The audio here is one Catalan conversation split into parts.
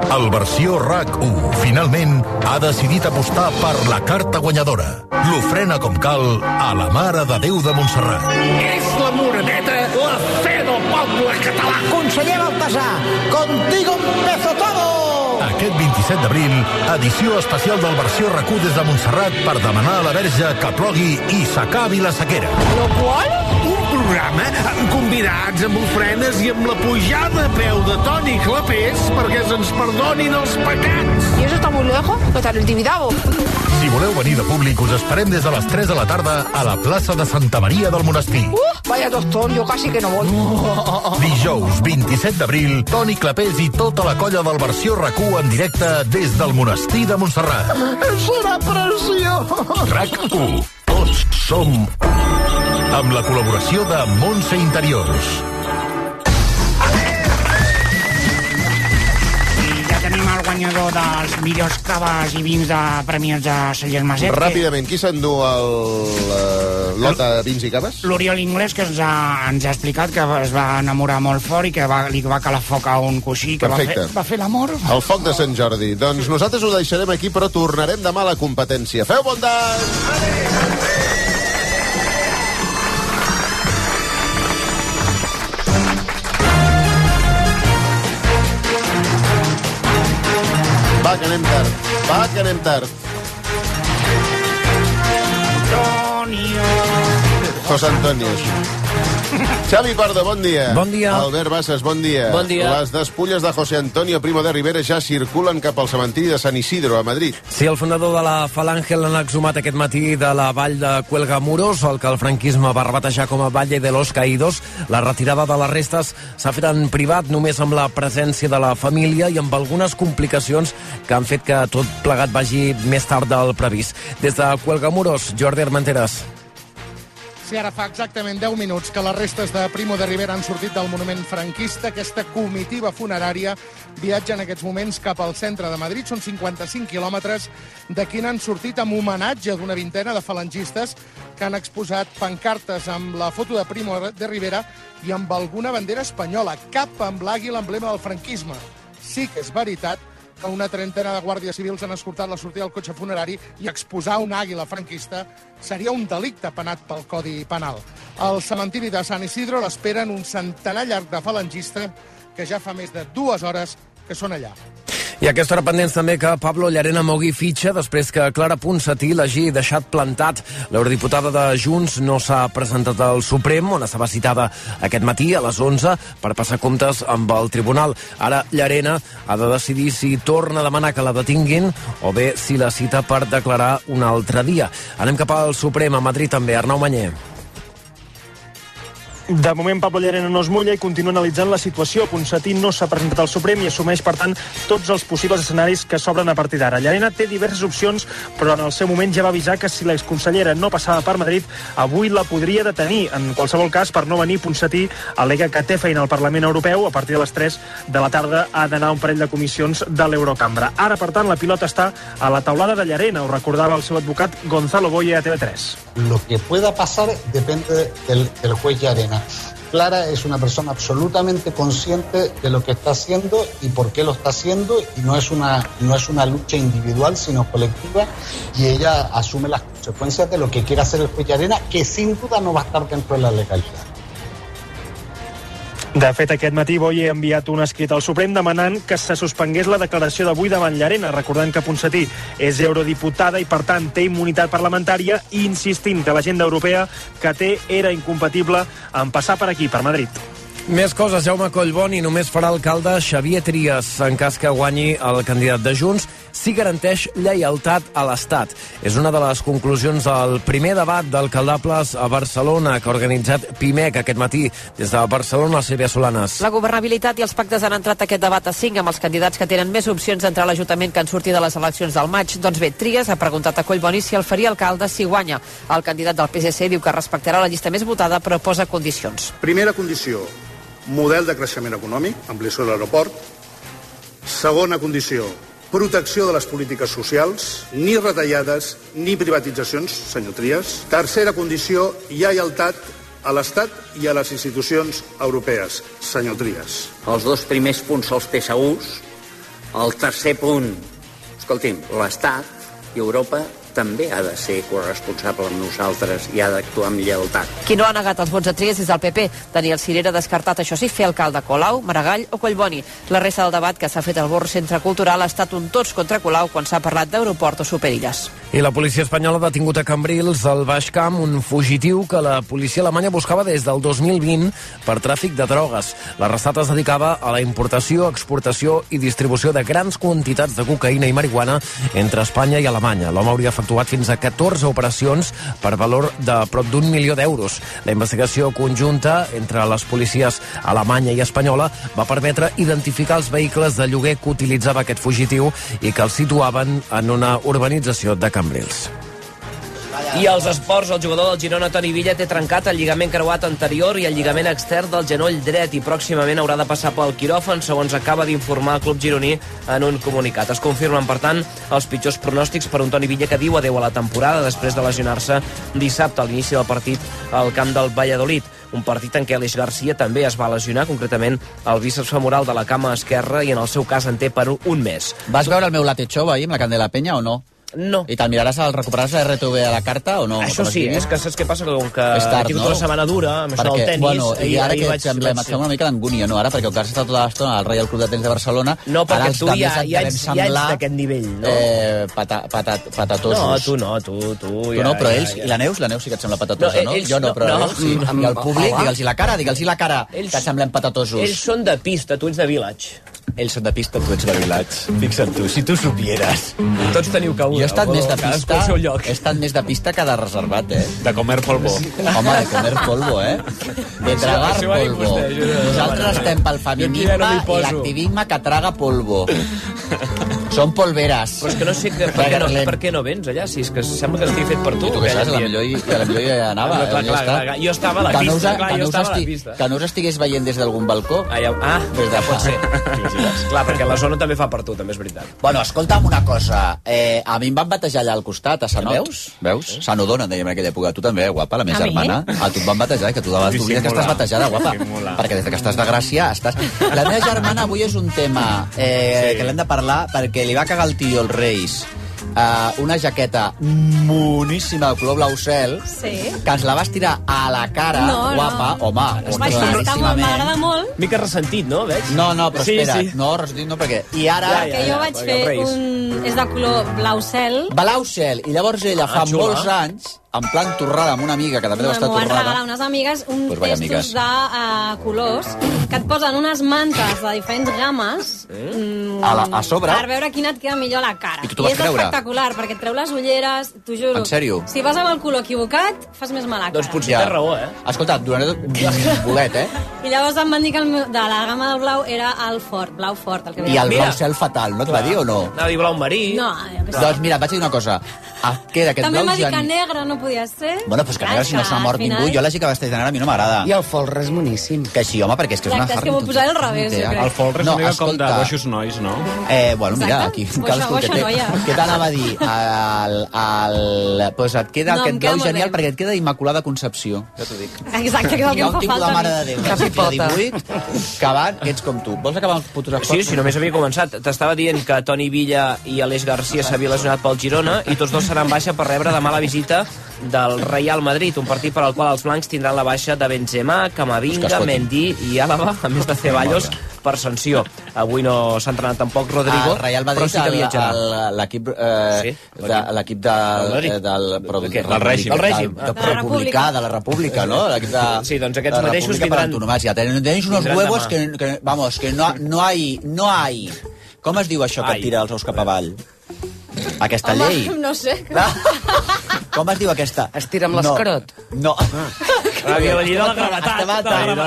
El Versió RAC1 finalment ha decidit apostar per la carta guanyadora. L'ofrena com cal a la Mare de Déu de Montserrat. És la Moreneta, la fe del poble català. Conseller Baltasar, contigo empezó todo! Aquest 27 d'abril, edició especial del Versió RAC1 des de Montserrat per demanar a la Verge que plogui i s'acabi la sequera. Lo qual? Un programa amb convidats, amb ofrenes i amb la pujada a peu de Toni Clapés perquè se'ns perdonin els pecats. ¿Y eso está muy lejos? ¿Qué tal el Tibidabo? Si voleu venir de públic, us esperem des de les 3 de la tarda a la plaça de Santa Maria del Monestir. Vaya tostón, yo casi que no voy. Dijous 27 d'abril, Toni Clapés i tota la colla del Versió RAC1 en directe des del Monestir de Montserrat. Serà preciós! RAC1. Tots som u. Amb la col·laboració de Montse Interiors. Tenim el guanyador dels millors caves i vins de premis de Cellers Maset. Ràpidament, qui s'endú el lot de vins i caves? L'Oriol Inglés, que ens ha explicat que es va enamorar molt fort i que li va calar foc a un coixí, que va fer l'amor. El foc de Sant Jordi. Doncs nosaltres ho deixarem aquí, però tornarem demà a la competència. Feu bondat! Va, que anem tard. José Antonio. Xavi Pardo, bon dia. Bon dia. Albert Bassas, bon dia. Bon dia. Les despulles de José Antonio Primo de Rivera ja circulen cap al cementiri de Sant Isidro, a Madrid. Sí, el fundador de la Falange l'han exhumat aquest matí de la vall de Cuelgamuros, el que el franquisme va rebatejar com a Valle de los Caídos. La retirada de les restes s'ha fet en privat, només amb la presència de la família i amb algunes complicacions que han fet que tot plegat vagi més tard del previst. Des de Cuelgamuros, Jordi Armenteres. Sí, ara fa exactament 10 minuts que les restes de Primo de Rivera han sortit del monument franquista. Aquesta comitiva funerària viatja en aquests moments cap al centre de Madrid. Són 55 quilòmetres d'aquí n'han sortit amb homenatge d'una vintena de falangistes que han exposat pancartes amb la foto de Primo de Rivera i amb alguna bandera espanyola, cap amb l'àguila, emblema del franquisme. Sí que és veritat que una trentena de guàrdies civils han escortat la sortida del cotxe funerari i exposar una àguila franquista seria un delicte penat pel Codi Penal. Al cementiri de Sant Isidro l'esperen un centenar llarg de falangistes que ja fa més de 2 hores que són allà. I a aquesta hora pendents també que Pablo Llarena mogui fitxa després que Clara Ponsatí l'hagi deixat plantat. L'eurodiputada de Junts no s'ha presentat al Suprem, on estava citada aquest matí a les 11 per passar comptes amb el tribunal. Ara Llarena ha de decidir si torna a demanar que la detinguin o bé si la cita per declarar un altre dia. Anem cap al Suprem, a Madrid també. Arnau Manyer. De moment, Pablo Llarena no es mulla i continua analitzant la situació. Ponsatí no s'ha presentat al Suprem i assumeix, per tant, tots els possibles escenaris que s'obren a partir d'ara. Llarena té diverses opcions, però en el seu moment ja va avisar que si l'exconsellera no passava per Madrid, avui la podria detenir. En qualsevol cas, per no venir, Ponsatí al·lega que té feina al Parlament Europeu. A partir de les 3 de la tarda ha d'anar a un parell de comissions de l'Eurocambra. Ara, per tant, la pilota està a la taulada de Llarena, ho recordava el seu advocat Gonzalo Boye a TV3. Lo que pueda pasar depende del juez Llarena. Clara es una persona absolutamente consciente de lo que está haciendo y por qué lo está haciendo, y no es una lucha individual sino colectiva, y ella asume las consecuencias de lo que quiere hacer el juez Llarena, que sin duda no va a estar dentro de la legalidad. De fet, aquest matí Boye ha enviat un escrit al Suprem demanant que se suspengués la declaració d'avui davant Llarena, recordant que Ponsatí és eurodiputada i, per tant, té immunitat parlamentària, i insistint que l'agenda europea que té era incompatible amb passar per aquí, per Madrid. Més coses. Jaume Collboni només farà alcalde Xavier Trias en cas que guanyi el candidat de Junts si garanteix lleialtat a l'Estat. És una de les conclusions del primer debat d'alcaldables a Barcelona que ha organitzat PIMEC aquest matí. Des de Barcelona, Sílvia Solanes. La governabilitat i els pactes han entrat a aquest debat a 5 amb els candidats que tenen més opcions d'entrar a l'Ajuntament que han sortit de les eleccions del maig. Doncs bé, Trias ha preguntat a Collboni si el faria alcalde si guanya. El candidat del PSC diu que respectarà la llista més votada, però posa condicions. Primera condició: model de creixement econòmic, ampliació de l'aeroport. Segona condició: protecció de les polítiques socials, ni retallades ni privatitzacions, senyor Trias. Tercera condició: lleialtat a l'Estat i a les institucions europees, senyor Trias. Els dos primers punts els té segurs, El tercer punt, escolti'm, l'Estat i Europa també ha de ser corresponsable amb nosaltres i ha d'actuar amb lleialtat. Qui no ha negat els vots a Trias és el PP. Daniel Cirera ha descartat, això sí, fer alcalde Colau, Maragall o Collboni. La resta del debat que s'ha fet al Born Centre Cultural ha estat un tots contra Colau quan s'ha parlat d'aeroport o superilles. I la policia espanyola ha detingut a Cambrils, al Baix Camp, un fugitiu que la policia alemanya buscava des del 2020 per tràfic de drogues. L'arrestat es dedicava a la importació, exportació i distribució de grans quantitats de cocaïna i marihuana entre Espanya i Alemanya. L'home hauria efectuat fins a 14 operacions per valor de prop d'1 milió d'euros. La investigació conjunta entre les policies alemanya i espanyola va permetre identificar els vehicles de lloguer que utilitzava aquest fugitiu i que els situaven en una urbanització de Cambrils. I als esports, el jugador del Girona, Toni Villa, té trencat el lligament creuat anterior i el lligament extern del genoll dret i pròximament haurà de passar pel quiròfan, segons acaba d'informar el club gironí en un comunicat. Es confirmen, per tant, els pitjors pronòstics per un Toni Villa que diu adeu a la temporada després de lesionar-se dissabte a l'inici del partit al camp del Valladolid. Un partit en què Aleix Garcia també es va lesionar, concretament el bíceps femoral de la cama esquerra, i en el seu cas en té per un mes. Vas veure el meu Late Show ahir amb la Candela Penya o no? No. I te'l miraràs, recuperaràs la RTV a la carta o no? Això sí, és que saps què passa? Com que tard, he tingut una setmana dura amb això del tenis... Bueno, i ara que et sembla, et fem una mica d'angúnia, no? Ara, perquè el que has estat tota l'estona al Reial Club de Tenis de Barcelona... No, perquè tu ja ets d'aquest nivell, no? Patatosos. No, tu no. Tu no, però ells... I la Neus sí que et sembla patatosa, no? Jo no, però ells sí. I el públic, digue'ls-hi la cara, que et semblen patatosos. Ells són de pista, tu ets de village. Ells són de pista, tu ets de village. Fixa't tu, si tu supieres. Tots teniu cabuda. Jo he estat més de pista, he estat més de pista que de reservat, De comer polvo. Home, de comer polvo, De tragar polvo. Nosaltres estem pel feminisme i l'activisme que traga polvo. Són polveres. Però és que no sé per què no vens allà, si és que sembla que estigui fet per tu. Tu què saps? A la millor hi anava. Clar, jo estava a la pista. Que no us estigués veient des d'algun balcó. Pot ser. Clar, perquè la zona també fa per tu, també és veritat. Bueno, escolta'm una cosa. A mi em van batejar allà al costat, a Sanot. Veus? Sanodona, dèiem en aquella època. Tu també, guapa, la meva germana. A tu et van batejar, que tu oblides que estàs batejada, guapa. Perquè des que estàs de Gràcia estàs... La meva germana avui és un tema que l'hem de parlar perquè li va cagar el tio els Reis una jaqueta moníssima de color blau cel, que ens la vas tirar a la cara, guapa, home, m'agrada molt. Mica ressentit, no? Veig? No, però espera, no, ressentit no, perquè... I ara... Perquè jo vaig fer és de color blau cel. Blau cel, i llavors ella fa molts anys, en plan torrada amb una amiga, que també deu estar torrada... M'ho van regalar unes amigues, uns testos de colors, que et posen unes mantes de diferents gammes a sobre per veure quina et queda millor a la cara. I tu t'ho vas creure? És espectacular, perquè et treu les ulleres, t'ho juro. En sèrio? Si vas amb el color equivocat, fas més mala cara. Doncs potser té raó, Escolta, et donaré un bolet, I llavors em van dir que de la gamma del blau era el fort, blau fort. I el blau cel fatal, no et va dir o no? Anava a dir blau marí. No, doncs mira, et vaig dir una cosa. Queda aquest també blau m'ha dit que negre no podia ser. Bueno, pues que negre, si no s'ha mort ningú. Jo la que vesteix de negre a mi no m'agrada. I el folre és boníssim. Que sí, home, perquè és que és una Exacte, és que m'ho posaré al revés, jo crec. El folre és una mica com de boixos nois, no? Bueno, mira, aquí cadascú que té. Què t'anava a dir? Pues et queda aquest blau genial perquè et queda Immaculada Concepció, ja t'ho dic. Exacte, que és el que em fa falta. La Mare de Déu, capipota. 18, que van, que ets com tu. Vols acabar amb el futur esport? Sí, si només havia començat. T'estava dient que Toni Villa i Aleix Garcia s'havia lesionat pel Girona i tots dos seran baixa per rebre demà la visita del Real Madrid, un partit per al qual els blancs tindran la baixa de Benzema, Camavinga, Mendy i Álava, a més de Ceballos per sanció. Avui no s'ha entrenat tampoc Rodrigo, Real Madrid, però sí que viatjarà. L'equip del règim. De la República, no? Sí, doncs aquests mateixos vindran... Tenéis unos huevos que, vamos, que no hay. Com es diu això que et tira els ous cap avall? Aquesta llei? No sé. Com es diu aquesta? Estira amb l'escarot? No. La llei de la gravetat.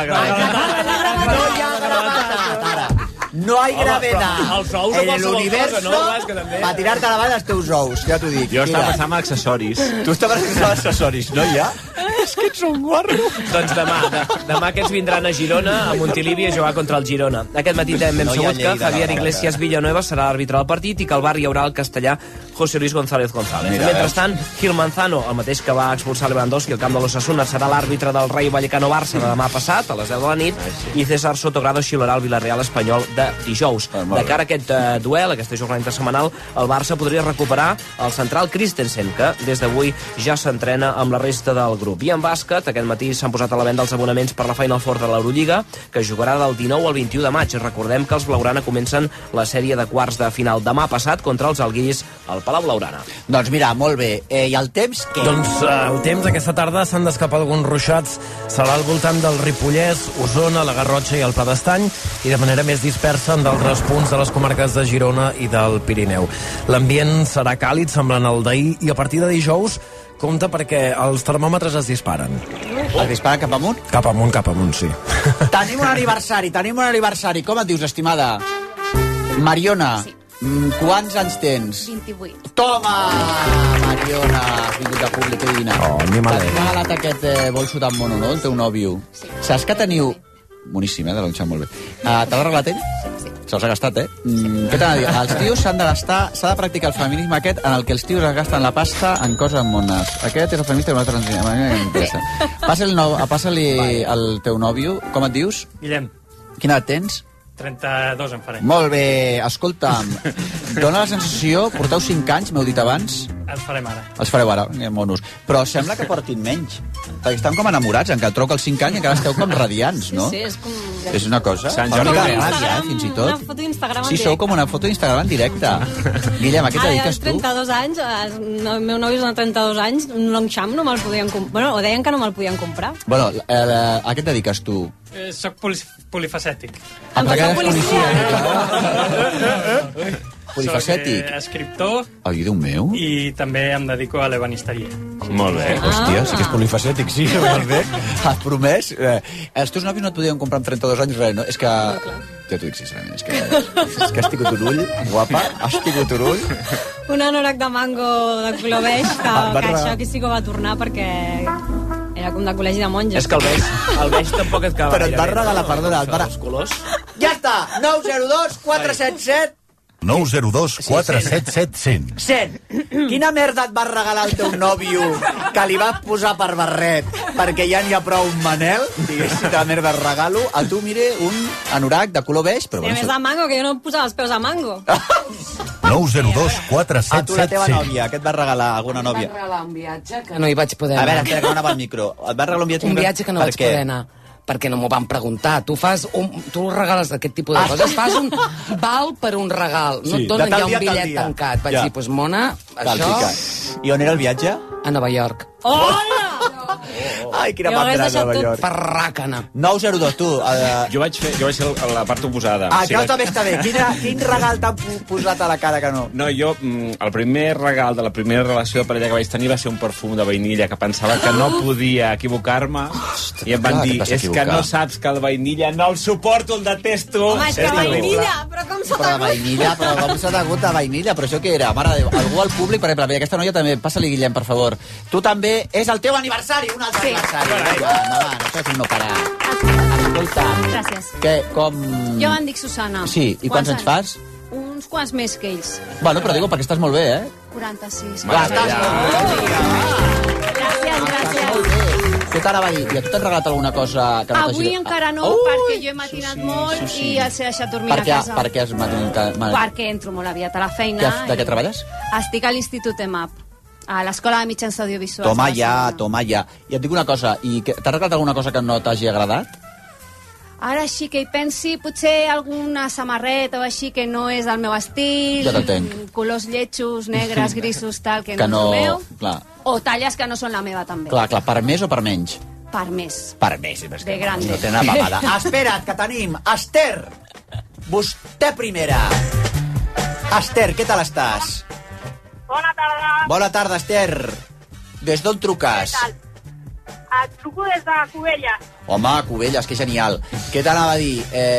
No hay gravedad en el universo para tirarte a la banda els teus ous, ja t'ho dic. Jo estava pensant en accessoris. Tu estaves pensant en accessoris, no, ja? És que ets un guarro. Doncs demà aquests vindran a Girona, a Montilivi, a jugar contra el Girona. Aquest matí també hem sabut que Javier Iglesias Villanueva serà l'àrbitre del partit i que al bar hi haurà el castellà José Luis González González. Mentrestant, Gil Manzano, el mateix que va expulsar Lewandowski al camp de l'Osasuna, serà l'àrbitre del Rayo Vallecano-Barça de demà passat, a les 10 de la nit, i César Sotogrado xiularà el Villarreal espanyol de dijous. De cara a aquest duel, aquesta jornada intersetmanal, el Barça podria recuperar el central Christensen, que des d'avui ja s'entrena amb la resta del grup. I en bàsquet, aquest matí s'han posat a la venda els abonaments per la Final Four de l'Eurolliga, que jugarà del 19 al 21 de maig. Recordem que els blaugrana comencen la sèrie de quarts de final demà passat contra els alguiris al Palau Blaugrana. Doncs mira, molt bé. I el temps, què? Doncs el temps aquesta tarda s'han d'escapar alguns ruixats. Serà al voltant del Ripollès, Osona, la Garrotxa i el Pla d'Estany, i de manera més dispersa en d'altres punts de les comarques de Girona i del Pirineu. L'ambient serà càlid, semblant al d'ahir, i a partir de dijous compte perquè els termòmetres es disparen. Es disparen cap amunt? Cap amunt, sí. Tenim un aniversari. Com et dius, estimada? Mariona. Sí. Quants anys tens? 28. Toma! Mariona, has vingut de públic, que divina. Oh, ni m'alegro. T'has regalat aquest bolso tan mono, no?, el teu nòvio. Sí. Saps que teniu... Boníssim, de l'enxat molt bé. Te l'ha regalat ell? Sí. Se'ls ha gastat, Què t'ha de dir? Els tios s'han de gastar, s'ha de practicar el feminisme aquest en el que els tios es gasten la pasta en coses mones. Aquest és el feminista que m'interessa. Passa-li al teu nòvio. Com et dius? Guillem. Quina edat tens? 32 en faré. Molt bé, escolta'm, dona la sensació, porteu 5 anys, m'heu dit abans? Els farem ara. Els fareu ara, monos. Però sembla que portin menys, perquè estan com enamorats, encara troca els 5 anys i encara esteu com radiants, no? Sí, és com... És una cosa... Sant Jordi de ràdia, fins i tot. Una foto d'Instagram en directe. Sí, sou com una foto d'Instagram en directe. Guillem, a què et dediques tu? 32 anys, el meu nòvio és de 32 anys, un Longchamp no me'l podien comprar. Bueno, o deien que no me'l podien comprar. Bueno, a què et dediques tu? Soc polifacètic. Em fa policia. Polifacètic. Soc escriptor. Ai, Déu meu. I també em dedico a l'ebanisteria. Molt bé. Hòstia, sí que és polifacètic, sí, molt bé. Has promès? Els teus nòvios no et podien comprar amb 32 anys res, no? És que... Ja t'ho dic sincerament, és que has tingut un ull, guapa, has tingut un ull. Un anorac de mango de color beix, que això aquí sí que va tornar perquè... Era com de col·legi de monges. És que el beix tampoc et cava. Però et va regalar, perdona, els colors. Ja està, 902 477 902 477 100. Quina merda et va regalar el teu nòvio que li vas posar per barret perquè ja n'hi ha prou un Manel? Diguéssim, de merda et regalo. A tu, mire, un anorac de color beix. Però sí, a més de mango, que jo no em posava els peus a mango. 902 477 a tu, la teva nòvia, què et va regalar? Alguna nòvia? Em va regalar un viatge que no hi vaig poder anar. A veure, espera, que no anava al micro. Et va regalar un viatge? Un viatge que no vaig poder anar. Perquè no m'ho van preguntar. Tu regales aquest tipus de coses. Fas un val per un regal. No et donen ja un bitllet tancat. Vaig dir, doncs, Mona, això... I on era el viatge? A Nova York. Hola! Ai, quina bandera de Nova York. Parràcana. 902, tu. Jo vaig ser la part oposada. Que també està bé. Quin regal t'han posat a la cara que no? No, jo, el primer regal de la primera relació de parella que vaig tenir va ser un perfum de vainilla, que pensava que no podia equivocar-me, i em van dir, és que no saps que el vainilla no el suporto, el detesto. Home, és que vainilla, però com s'ha t'agut? Però com s'ha t'agut de vainilla? Però això què era? Mare de Déu, algú al públic, per exemple, aquesta noia també, passa-li, Guillem, per favor. Tu també, és el teu aniversari, un altre aniversari. Endavant, això és un no parar. Escolta. Gràcies. Què, com... Jo em dic Susana. Sí, i quants anys fas? Uns quants més que ells. Bueno, però digo, perquè estàs molt bé, 46. Estàs molt bé. Gràcies. Què t'anava a dir? I a tu t'han regalat alguna cosa que no t'hagi... Avui encara no, perquè jo he matinat molt i els he deixat dormir a casa. Per què has matinat? Perquè entro molt aviat a la feina. De què treballes? Estic a l'Institut EMAP, a l'Escola de Mitjans Audiovisuals. Toma ja. I et dic una cosa, i t'ha regalat alguna cosa que no t'hagi agradat? Ara sí que hi pensi, potser alguna samarreta o així que no és del meu estil. Ja t'entenc. Colors lletjos, negres, grisos, tal, que no és el meu. Clar. O talles que no són la meva, també. Clar, per més o per menys? Per més. Per més. De grande. No té una pavada. Espera't, que tenim Esther. Vostè primera. Esther, què tal estàs? Bona tarda. Bona tarda, Esther. Des d'on truques? Què tal? Et truco des de Cubelles. Home, Cubelles, que genial. Què t'anava a dir?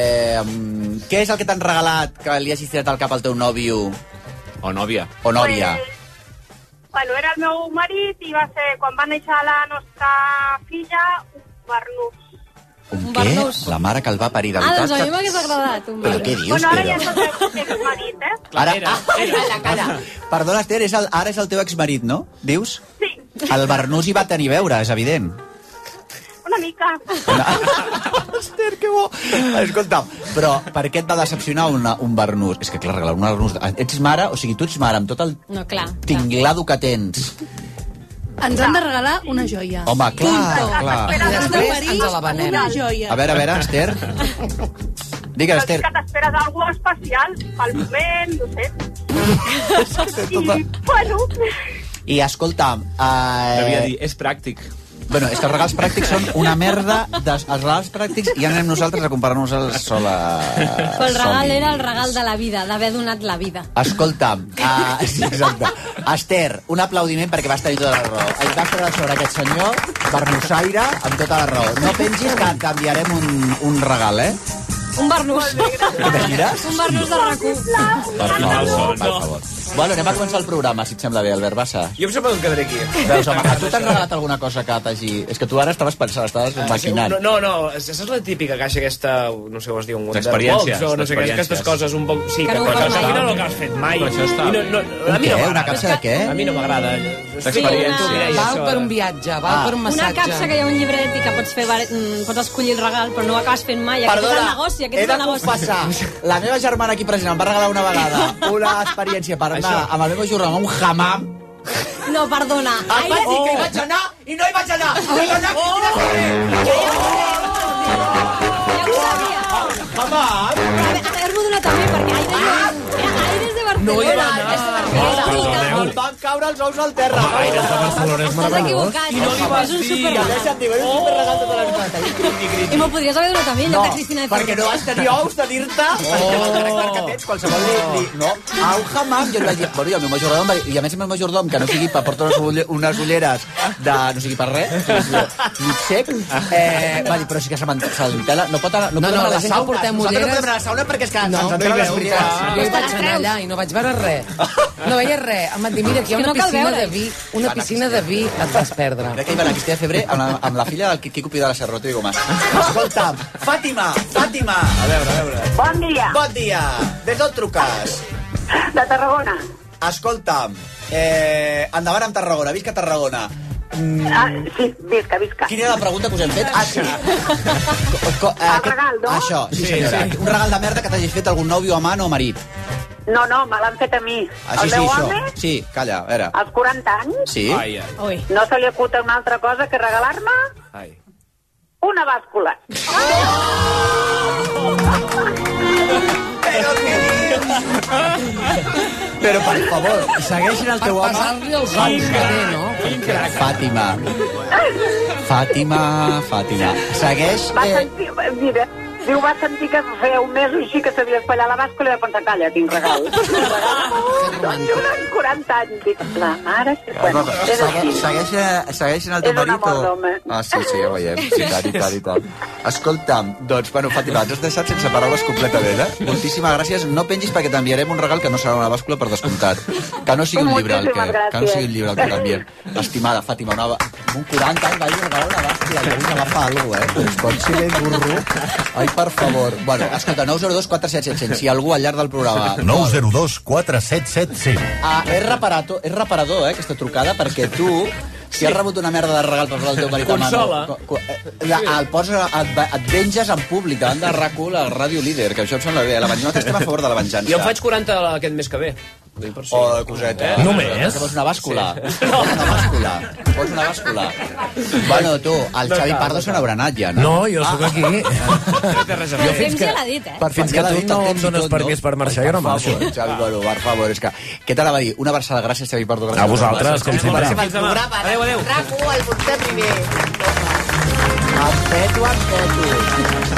Què és el que t'han regalat que li hagis tirat al cap al teu nòvio? O nòvia. O nòvia. Bueno, era el meu marit i va ser, quan va néixer la nostra filla, un barnús. Un què? La mare que el va parir de veritat. Doncs a mi m'hagués agradat. Però què dius, Bueno, ara ja Esther? és el teu marit, Ara, perdona, Esther, ara és el teu exmarit, no? Dius? Sí. El barnús hi va tenir veure, és evident. Una mica. Esther, que bo. Escolta, però per què et va decepcionar un barnús? És que, clar, regalar un barnús... Ets mare, o sigui, tu ets mare amb tot el tinglado que tens. Ens han de regalar una joia. Home, clar. I després ens la venem. Una joia. A veure, Esther. Digues, Esther. Que t'esperes alguna especial pel moment, no sé. I, bueno... I escolta... Devia dir, és pràctic. Bueno, és que els regals pràctics són una merda. Els regals pràctics ja anem nosaltres a comparar-nos el sol a... Però el regal era el regal de la vida, d'haver donat la vida. Escolta'm, sí, exacte. Esther, un aplaudiment perquè vas tenir tota la raó. Et vas treure sobre aquest senyor, barnussaire, amb tota la raó. No pengis que et canviarem un regal, eh? Un barnús. Mires? Un barnús de RAC1. Per favor. Bueno, anem a començar el programa, si et sembla bé, Albert Bassa. Jo em sembla que em quedaré aquí. Veus, home, a tu t'han regalat alguna cosa que t'hagi... És que tu ara estaves pensant, estaves maquinant. No, és la típica caixa aquesta, no sé com es diu, un Experiències. o no sé què, aquestes coses un poc... Sí, que no ho has fet mai. Un què? Una capsa de què? A mi no m'agrada. Val per un viatge, val per un massatge. Una capsa que hi ha un llibret i que pots escollir el regal, però no ho acabes fent mai. Aquest és el negoci, he de confessar, la meva germana aquí present em va regalar una vegada una experiència per anar amb el meu jornal a un hammam. No, perdona. Em va dir que hi vaig anar i no hi vaig anar. Hammam? Haver-m'ho donat també, perquè Aires de Barcelona. No hi va anar. El van caure els ous al terra. Aires de Barcelona és meravellós. I no li vas dir. És un superregal tota l'estona. I m'ho podries haver donat a mi, no, de Cristina. Perquè no vas tenir ous de dir-te, perquè el caràcter que tens, qualsevol no, a un hammam, jo li vaig dir, bueno, i el meu majordom, i a més el meu majordom, que no sigui per portar unes ulleres de, no sigui per res, mig sec, va dir, però sí que s'entela, no pot anar, no podem anar a la sauna. Portem nosaltres no podem anar a la sauna perquè és que ens entela les ulleres. Jo hi vaig anar allà i no vaig veure res. No veia res. Em van dir, mira, aquí hi ha una piscina de vi. Una piscina de vi et vas perdre. Crec que hi va la Cristina Febrer amb la filla del Quico Pidal a Serroto i Gomàs. Escolta'm, Fàtima. A veure. Bon dia. Bon dia. Des d'on truques? De Tarragona. Escolta'm, endavant amb Tarragona. Visca Tarragona. Sí, visca. Quina era la pregunta que us hem fet? Sí. El regal, no? Això, sí senyora. Un regal de merda que t'hagis fet algun nòvio, amant o marit. No, me l'han fet a mi. El meu home... Sí, calla, a veure. Als 40 anys... Sí? No se li acuta una altra cosa que regalar-me... Una bàscula. Però què dius? Però, per favor, segueixin el teu home... Per passar-li els ous que té, no? Fàtima. Segueix... Va sentir... Mira... Diu, va sentir que feia un mes o així que s'havia espatllat la bàscula i va pensar, calla, tinc regal. Doncs jo durant 40 anys dic, la mare... Bueno, és així. Segueixen el teu marit? És un amor d'home. Sí, ja ho veiem. I tant. Escolta'm, doncs, bueno, Fàtima, ens has deixat sense paraules completament, eh? Moltíssimes gràcies. No pengis perquè t'enviarem un regal que no serà una bàscula per descomptat. Que no sigui un llibre el que t'enviem. Estimada Fàtima, un 40 anys va dir regalar una bàscula, que avui m'agafa alguna cosa, eh? Pot ser ben burro. Ai, per favor. Bueno, escolta, 902 4777. Si algú al llarg del programa... 902 4777. És reparador, aquesta trucada, perquè tu, si has rebut una merda de regal per posar el teu marit a mano... Consola. Et venges en públic davant de RAC1, la ràdio líder, que això em sembla bé. Nosaltres estem a favor de la venjança. Jo em faig 40 aquest mes que ve. O coseta. Només? Que vols una bàscula? Vols una bàscula? Bueno, tu, el Xavi Pardo se n'haurà anat ja, no? No, jo sóc aquí. Jo fins que l'ha dit, Fins que tu no em dones permís per marxar, jo no marxo. Xavi, bueno, per favor, és que... Què t'anava a dir? Una abraçada, gràcies, Xavi Pardo. A vosaltres, com sempre. Adéu. RAC1, el vostè primer. Em peto.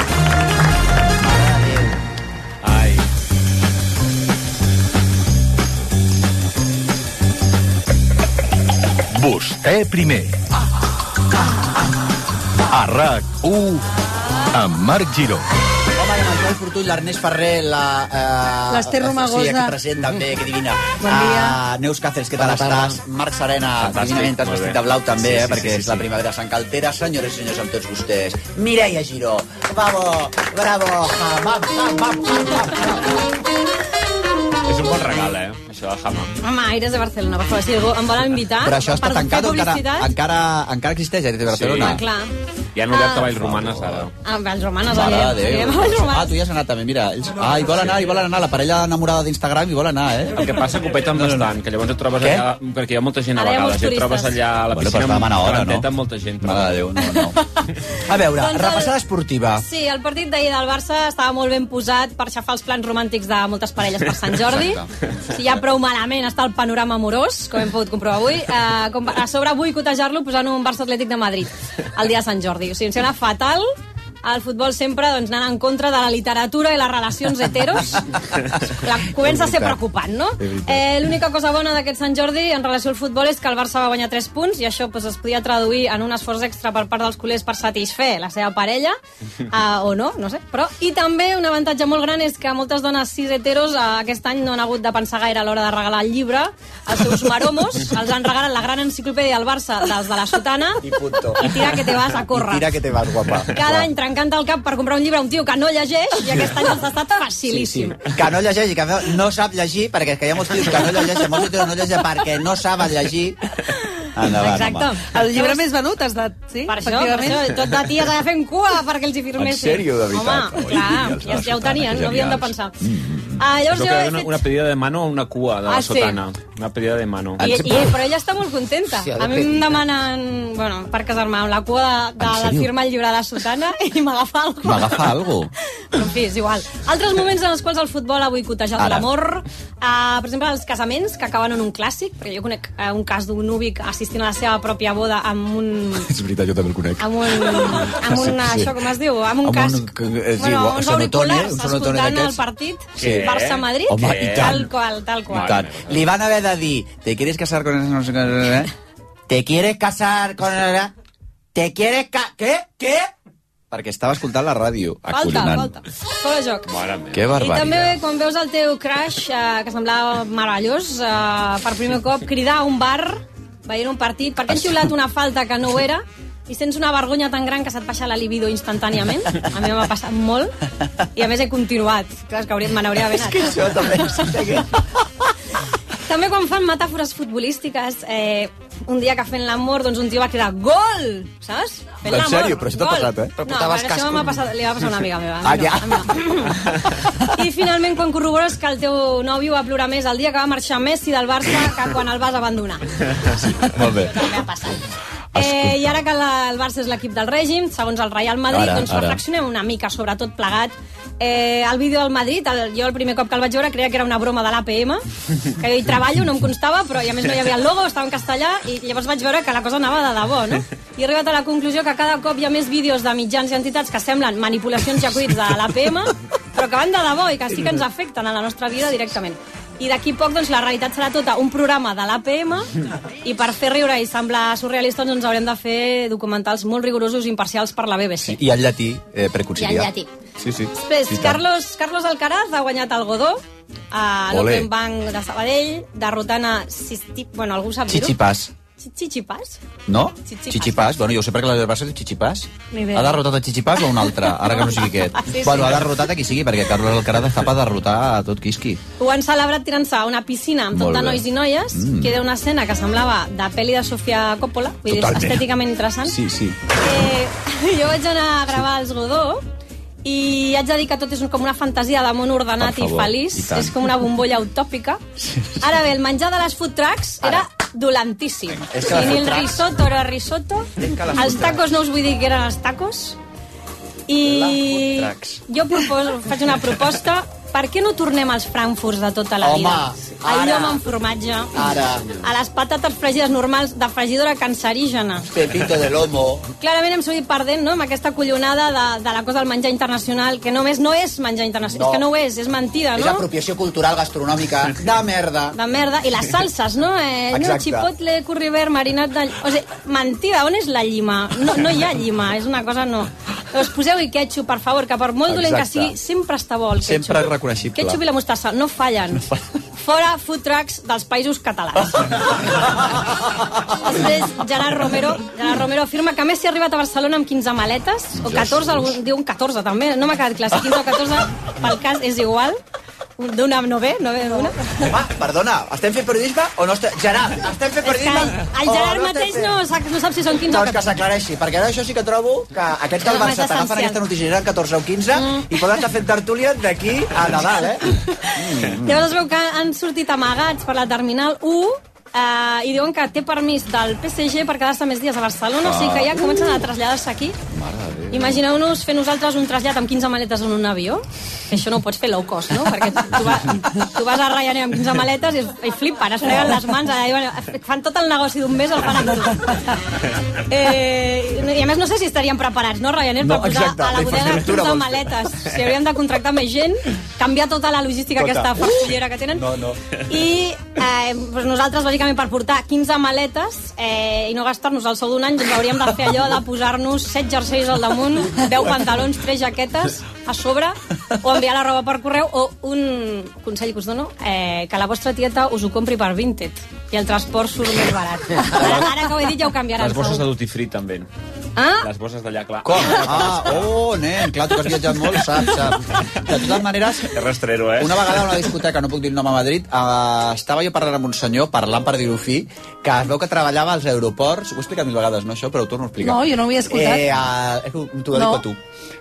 Vostè primer. A RAC1 amb Marc Giró. Home, Vale, el Joel Fortuny, l'Ernest Ferrer, l'Ester Romagosa. Sí, aquí present també, que divina. Bon dia. Neus Cáceres, què tal estàs? Marc Serena, divinament t'has vestit de blau també, perquè és la primavera Sant Caltera. Senyores i senyors, amb tots vostès, Mireia Giró. Bravo, bravo. És un bon regal, això del Hama. Home, Aires de Barcelona, per favor, si algú em volen invitar... Però això està tancat o encara existeix, Aires de Barcelona? Sí, clar. Ja han obert a Vallromanes, ara. Vallromanes, Mare de Déu. Tu ja has anat també, mira. Hi volen anar, la parella enamorada d'Instagram hi vol anar, El que passa que ho peten bastant, que llavors et trobes allà... Perquè hi ha molta gent a vegades, et trobes allà a la piscina amb molta gent. Mare de Déu, no. A veure, repassada esportiva. Sí, el partit d'ahir del Barça estava molt ben posat per xafar els plans romàntics de moltes parelles per Sant Jordi. Si ja prou malament està el panorama amorós, com hem pogut comprovar avui, a sobre boicotejar-lo posant un Barça Atlètic de Madrid el dia de Sant Jordi. O sigui, em sembla fatal. El futbol sempre doncs, anant en contra de la literatura i les relacions heteros. Comença a ser preocupant, no? L'única cosa bona d'aquest Sant Jordi en relació al futbol és que el Barça va guanyar 3 punts i això pues, es podia traduir en un esforç extra per part dels culers per satisfer la seva parella, o no sé. Però, i també un avantatge molt gran és que moltes dones cis heteros aquest any no han hagut de pensar gaire a l'hora de regalar el llibre als seus maromos. Els han regalat la gran enciclopèdia del Barça, dels de la sotana, i punto. I tira que te vas a córrer. I tira que te vas, guapa. Cada any trencant el cap per comprar un llibre a un tio que no llegeix i aquest any els ha estat facilíssim. Sí. Que no llegeix i que no sap llegir, perquè és que hi ha molts tios que no llegeixen, molts tios no llegeixen perquè no saben llegir. Endavant, exacte. Home. El llibre més venut has de... Sí, per això, tot de ties allà fent cua perquè els hi firmessin. En sèrio, de veritat? Home, clar, ja ho tenien, no havien de pensar. Llavors jo he fet... Una pedida de mano o una cua de la sotana. Una pedida de mano. Però ella està molt contenta. A mi em demanen, bueno, per casar-me amb la cua de firma el llibre de la sotana i m'agafa alguna cosa. M'agafa alguna cosa? Però en fi, és igual. Altres moments en els quals el futbol ha boicotejat l'amor. Per exemple, els casaments que acaben en un clàssic, perquè jo conec un cas d'un nuvi assistint a la seva pròpia boda amb un... És veritat, jo també el conec. Amb un això, com es diu? Amb un casc. Bueno, uns auriculars escoltant el partit Barça-Madrid. Home, i tant. Tal qual. Li van haver de dir, ¿te quieres casar con esa no sé qué? ¿Te quieres casar con ella? ¿Te quieres ¿Què? Perquè estava escoltant la ràdio. Falta. Fora joc. Que barbaritat. I també quan veus el teu crush, que semblava meravellós, per primer cop cridar a un bar veient un partit, perquè han xiulat una falta que no ho era, i sents una vergonya tan gran que se't baixa la libido instantàniament. A mi m'ha passat molt, i a més he continuat. Clar, és que me n'hauria d'haver anat. És que això també També quan fan metàfores futbolístiques, un dia que fent l'amor, doncs un tio va cridar gol, saps? Fent l'amor. En sèrio? Però això t'ha passat, No, perquè això li va passar a una amiga meva. Ja. I finalment, quan corrobores que el teu nòvio va plorar més el dia que va marxar Messi del Barça que quan el vas abandonar. Molt bé. També ha passat. I ara que el Barça és l'equip del règim, segons el Real Madrid, doncs reflexionem una mica sobre tot plegat. El vídeo del Madrid, jo el primer cop que el vaig veure creia que era una broma de l'APM, que jo hi treballo, no em constava, però i a més no hi havia el logo, estava en castellà, i llavors vaig veure que la cosa anava de debò, no? I he arribat a la conclusió que cada cop hi ha més vídeos de mitjans i entitats que semblen manipulacions i acudits de l'APM, però que van de debò i que sí que ens afecten a la nostra vida directament. I d'aquí poc, doncs, la realitat serà tota un programa de l'APM i per fer riure i semblar surrealistes doncs haurem de fer documentals molt rigorosos i imparcials per la BBC. I en llatí, per conciliar. I en llatí. Sí. Després, Carlos Alcaraz ha guanyat el Godó a l'Open Bank de Sabadell, derrotant a... Bueno, algú sap dir-ho? Chichipàs? No? Chichipàs. Bueno, jo ho sé perquè la Barça és Chichipàs. Ha derrotat a Chichipàs o un altre? Ara que no sigui aquest. Sí. Bueno, ha derrotat a qui sigui, perquè Carlos Alcaraz està per derrotar a tot quisqui. Ho han celebrat tirant-se a una piscina amb tot de nois i noies, que era una escena que semblava de pel·li de Sofia Coppola, vull dir, estèticament interessant. Sí. Jo vaig anar a gravar els Godó, i haig de dir que tot és com una fantasia de món ordenat i feliç, és com una bombolla utòpica. Ara bé, el menjar de les food trucks era dolentíssim. Ni el risotto era risotto, els tacos no us vull dir que eren els tacos, i jo faig una proposta. Per què no tornem als frankfurts de tota la vida? Al llom amb formatge, a les patates fregides normals de fregidora cancerígena. Pepito de lomo. Clarament hem sortit perdent, no?, amb aquesta collonada de la cosa del menjar internacional, que només no és menjar internacional, és que no ho és mentida, no? És apropiació cultural gastronòmica de merda. De merda. I les salses, no? No, chipotle, curry verd, marinat de... O sigui, mentida, on és la llima? No hi ha llima, és una cosa no... Us poseu-hi ketchup, per favor, que per molt dolent que sigui, sempre està bo el ketchup. Sempre és reconeixible. Ketchup i la mostassa, no fallen. Fora food trucks dels països catalans. Després, Gerard Romero afirma que Messi ha arribat a Barcelona amb 15 maletes, o 14, algú diu un 14 també, no m'ha quedat clar, si 15 o 14, pel cas és igual. D'una no ve d'una. Home, perdona, estem fent periodisme o no estem... Gerard, estem fent periodisme... El Gerard mateix no sap si són 15 o 14. Doncs que s'aclareixi, perquè ara això sí que trobo que aquests del Barça t'agafen aquesta notícia, eren 14 o 15 i poden estar fent tertúlia d'aquí a Nadal, Llavors es veu que han sortit amagats per la Terminal 1 i diuen que té permís del PSG per quedar-se més dies a Barcelona, o sigui que ja comencen a traslladar-se aquí. Imagineu-nos fer nosaltres un trasllat amb 15 maletes en un avió, que això no ho pots fer low cost, no? Perquè tu vas a Ryanair amb 15 maletes i flipen, es freguen les mans, fan tot el negoci d'un mes, el fan amb tu. I a més no sé si estarien preparats, no, Ryanair, per posar a la bodega 15 maletes. Si hauríem de contractar més gent, canviar tota la logística aquesta farfullera que tenen. I nosaltres, lògicament, per portar 15 maletes i no gastar-nos el sou d'un any, doncs hauríem de fer allò de posar-nos 7 jerseis al damunt, 10 pantalons, 3 jaquetes a sobre, o enviar la roba per correu, o un consell que us dono, que la vostra tieta us ho compri per Vinted i el transport surt més barat. Ara que ho he dit ja ho canviaran. Les bosses de duty free també. Les bosses d'allà, clar. Com? Nen, clar, tu que has viatjat molt, saps. De totes maneres... Que rastrero, Una vegada a una discoteca, no puc dir el nom a Madrid, estava jo parlant amb un senyor, parlant per dir-ho fi, que es veu que treballava als aeroports, ho he explicat 1000 vegades, no, això, però ho torno a explicar. No, jo no ho havia escoltat. T'ho dedico a tu.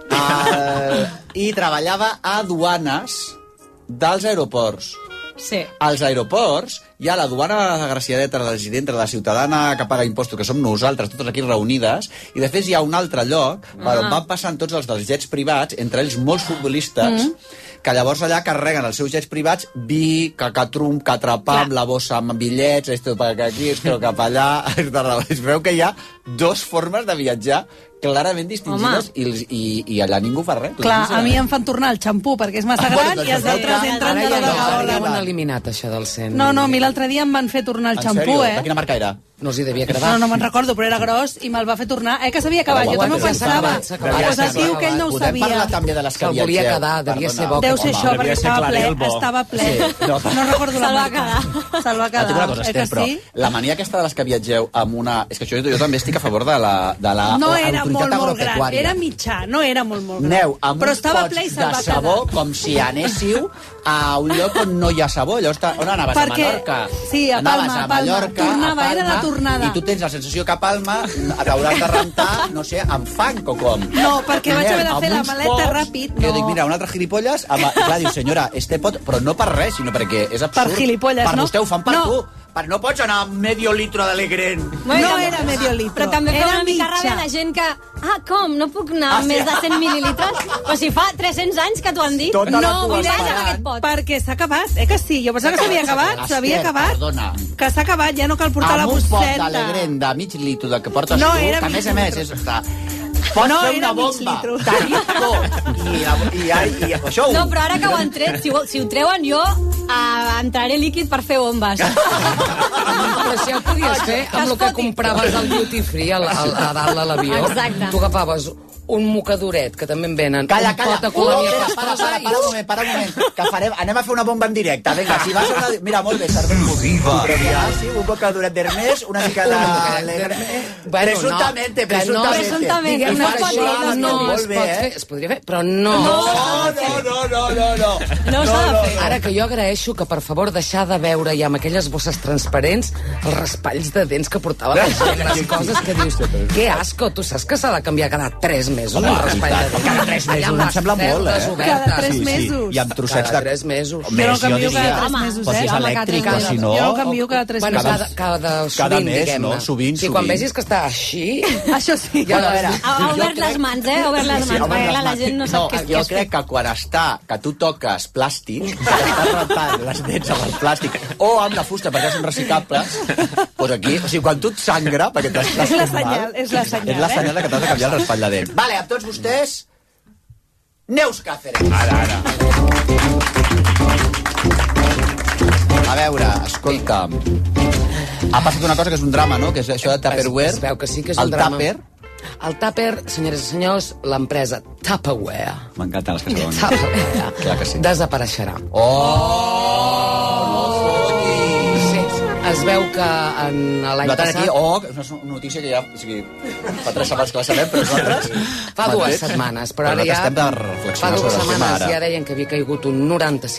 I treballava a duanes dels aeroports. Sí. Als aeroports hi ha la duana de Graciadeta, la residenta, la ciutadana que paga impostos, que som nosaltres, totes aquí reunides, i de fet hi ha un altre lloc on van passant tots els dels jets privats, entre ells molts futbolistes, que llavors allà carreguen els seus jets privats, vi, cacatrum, catrapam, la bossa amb bitllets, esto cap aquí, esto cap allà... Es veu que hi ha dues formes de viatjar clarament distingides i allà ningú fa res. Clar, a mi em fan tornar el xampú perquè és massa gran i els altres entren de la Ara ja ho han eliminat, això del cent. No, a mi l'altre dia em van fer tornar el xampú, De quina marca era? No els hi devia agradar. No me'n recordo, però era gros i me'l va fer tornar. Que s'havia acabat, jo també ho pensava. Pues el tio aquell no ho sabia. Podem parlar també de les que viatgeu. Se'l volia quedar, devia ser bo. Deu ser això, perquè estava ple. No recordo la marca. Se'l va quedar. Però la mania aquesta de les que viatgeu amb una... És que això jo també estic a favor de la no era molt gran, era mitjà, no era molt gran. Aneu amb uns pots de sabó com si anéssiu a un lloc on no hi ha sabó. Llavors, on anaves? A Mallorca? Sí, a Palma. Tornava, era la tornada. I tu tens la sensació que a Palma t'hauràs de rentar, no sé, amb fang o com. No, perquè vaig haver de fer la maleta ràpid. Jo dic, mira, un altre gilipolles, clar, diu, senyora, este pot... Però no per res, sinó perquè és absurd. Per gilipolles, no? Per vostè ho fan per tu. No pots anar amb medio litro d'Alegren. No era medio litro. Però també fa una mica ràbia la gent que... com? No puc anar amb més de 100 mil·lilitres? Però si fa 300 anys que t'ho han dit. No, perquè s'ha acabat. Que sí? Jo pensava que s'havia acabat. S'havia acabat. Que s'ha acabat, ja no cal portar la bosseta. Amb un pot d'Alegren de mig litro del que portes tu, que a més és... Pots fer una bomba. I això... No, però ara que ho han tret, si ho treuen, jo entraré líquid per fer bombes. Però si ja ho podies fer amb el que compraves al duty free a dalt de l'avió. Exacte. Tu agafaves un mocadoret, que també en venen. Calla. Un pot de colònia pastosa i... Para un moment, que anem a fer una bomba en directe. Vinga, si vas a una... Mira, molt bé, servei. Sí, un mocadoret d'Hermès, una mica de... Presuntamente. Diguem-ne que això no es pot fer. Es podria fer, però no. No s'ha de fer. Ara que jo agraeixo que, per favor, deixar de veure ja amb aquelles bosses transparents els raspalls de dents que portava la gent, les coses que dius, que asco, tu saps que s'ha de canviar cada 3 mesos un raspall de dents? Cada 3 mesos, em sembla molt, Cada 3 mesos. I amb trossets de... Cada 3 mesos. Jo no canvio cada 3 mesos, Però si és elèctric, o si no... Jo no canvio cada 3 mesos. Cada sovint, diguem-ne. Sovint. Si quan vegis que està així... Això sí. Ha obert les mans, ha obert les mans, perquè la gent no sap què és. Jo crec que quan que tu toques plàstic, que estàs rentant les dents amb el plàstic, o amb la fusta, perquè són reciclables, doncs aquí, o sigui, quan tu et sangra, perquè t'has és la senyal, és la senyal que t'has de canviar el raspall de dent. Vale, a tots vostès, Neus Cáceres. Ara. A veure, escolta'm. Ha passat una cosa que és un drama, no? Que és això de Tupperware. Es veu que sí que és un drama. El Tupper El tàper, senyores i senyors, l'empresa Tupperware. M'encanten les que saben. Tupperware. Clar que sí. Desapareixerà. Es veu que en l'any passat... és una notícia que ja... O sigui, fa 3 setmanes que la sabem, però nosaltres... Fa 2 setmanes, però ara ja... Estem de reflexionar sobre el tema ara. Ja deien que havia caigut un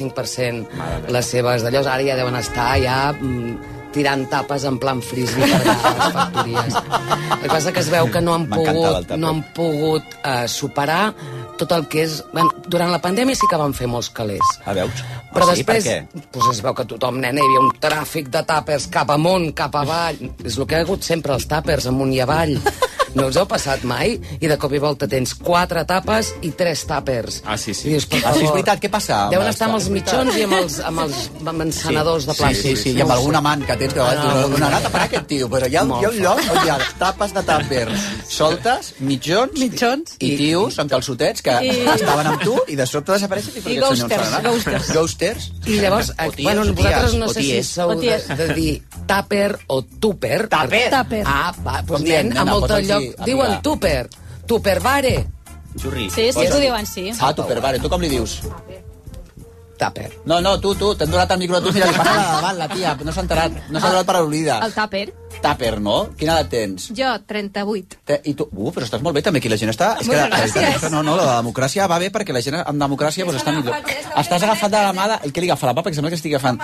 95% les seves d'allò. Ara ja deuen estar tirant tapes en plan frisbee per les factories. El que passa que es veu que no han pogut superar tot el que és... Durant la pandèmia sí que van fer molts calés. Veus? Però després es veu que tothom, nena, hi havia un tràfic de tàpers cap amunt, cap avall. És el que ha hagut sempre, els tàpers, amunt i avall. No us heu passat mai? I de cop i volta tens 4 tapes i 3 tàpers. Sí. I dius, per favor, és veritat, què passa? Deuen estar amb els mitjons i amb els encenedors de plàstic. Sí, i amb algun amant que tens que una gata per aquest tio, però hi ha un lloc on hi ha tapes de tàper soltes, mitjons i tios amb calçotets que estaven amb tu i de sobte desapareixen i ghosters. I llavors, vosaltres no sé si sou de dir tàper o tupper. Tàper. Doncs nen, a molta lloc diuen tupper. Tupperware. Xurri. Sí, t'ho diuen, sí. Tupperware. Tu com li dius? Tàper. No, tu, t'hem donat el micro a tu, mira, li passa de davant, la tia, no s'ha enterat, no s'ha donat per al·ludida. El tàper. Tàper, no? Quina edat tens? Jo, 38. I tu? Però estàs molt bé, també, aquí la gent està... No, la democràcia va bé perquè la gent en democràcia està millor. Estàs agafat de la mà de... Què li agafa la papa? Que sembla que estigui agafant.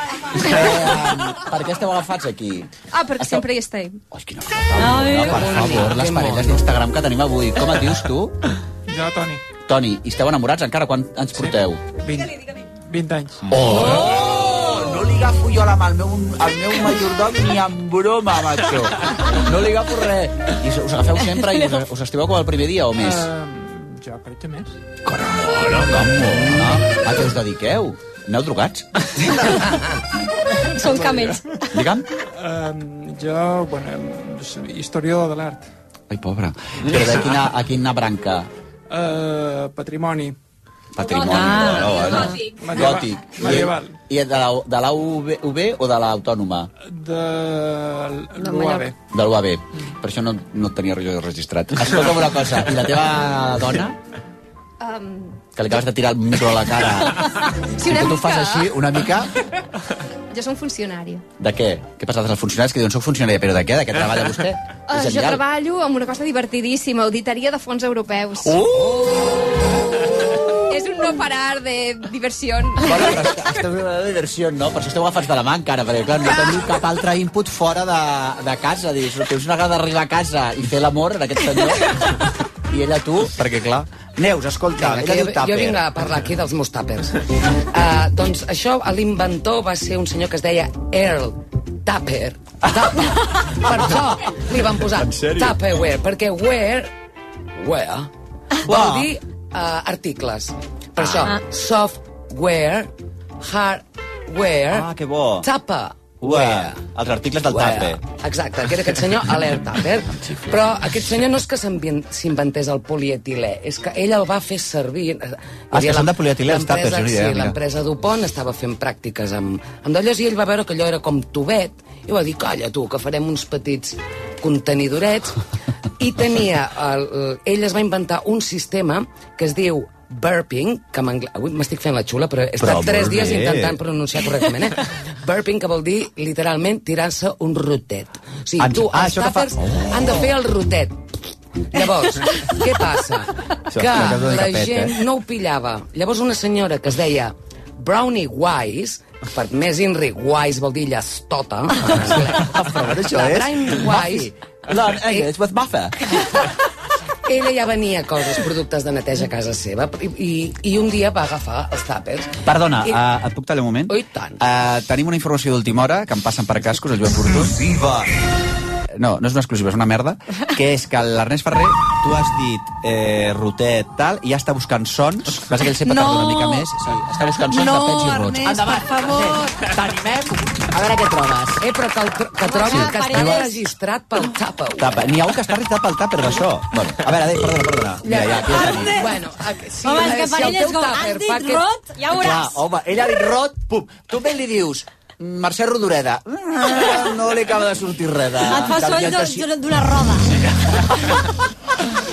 Per què esteu agafats aquí? Perquè sempre hi estem. Quina per favor, les parelles d'Instagram que tenim avui. Com et dius, tu? Jo, Toni. Toni, i esteu enamorats encara? Quan anys porteu? 20 anys. No li agafo jo la mà al meu majordom ni en broma, macho. No li agafo res. I us agafeu sempre i us estimeu com el primer dia o més? Jo crec que més. Caramona, a què us dediqueu? Aneu drogats? Són camells. Digue'm. Jo, historiador de l'art. Ai, pobre. Però a quina branca? Patrimoni. Gòtic. Medieval. I de la UB o de l'Autònoma? De l'UAB. De l'UAB. Per això no tenia jo registrat. Escolta'm una cosa, i la teva dona? Que li acabes de tirar el micro a la cara. Sí, una mica. Tu fas així, una mica... Jo soc funcionari. De què? Què passa als funcionaris que diuen soc funcionari? Però de què? De què treballa vostè? Jo treballo amb una cosa divertidíssima, auditoria de fons europeus. És un no parar de diversió. Bueno, però esteu de diversió, no? Per això esteu agafats de la mà encara, perquè clar, no teniu cap altre input fora de casa. Dius, tens una gana d'arribar a casa i fer l'amor en aquest senyor. I ella tu, perquè clar... Neus, escolta, ella diu tàper. Jo vinc a parlar aquí dels meus tàpers. Doncs això, l'inventor va ser un senyor que es deia Earl Tupper. Per això li van posar Tupperware, perquè wear vol dir articles. Per això, software, hardware, tupper. Els articles del tàper. Exacte, que era aquest senyor Alert Tupper. Però aquest senyor no és que s'inventés el polietilè, és que ell el va fer servir... que són de polietilè els tàpers, sí, l'empresa DuPont estava fent pràctiques amb d'allò i ell va veure que allò era com tubet i va dir, calla tu, que farem uns petits contenidorets i tenia... Ell es va inventar un sistema que es diu burping, que avui m'estic fent la xula, però he estat 3 dies intentant pronunciar correctament, Burping, que vol dir, literalment, tirar-se un rotet. O sigui, els tàpers han de fer el rotet. Llavors, què passa? Que la gent no ho pillava. Llavors una senyora que es deia Brownie Wise, per més Inri, Wise vol dir llastota. Això és... Brownie Wise... It's with buffer. Ella ja venia coses, productes de neteja a casa seva, i un dia va agafar els tàpers. Perdona, et puc tallar un moment? Oh, i tant. Tenim una informació d'última hora, que em passen per cascos, el Joan Fortun. No és una exclusiva, és una merda, que és que l'Ernest Ferrer, tu has dit rotet, tal, i ja està buscant sons, passa que ell sempre tarda una mica més, sí, està buscant sons de pets i rots. No, Ernest, per favor. T'animem, a veure què trobes. Però que trobi que està registrat pel Tupperware. N'hi ha un que està registrat pel Tupper, d'això. Bueno, a veure, perdona. Mira, ja tenim. Bueno, home, és que per ell és com, has dit rot, ja veuràs. Home, ella ha dit rot, pum, tu ben li dius... Mercè Rodoreda. No li acaba de sortir res. Et fa soll d'una roda.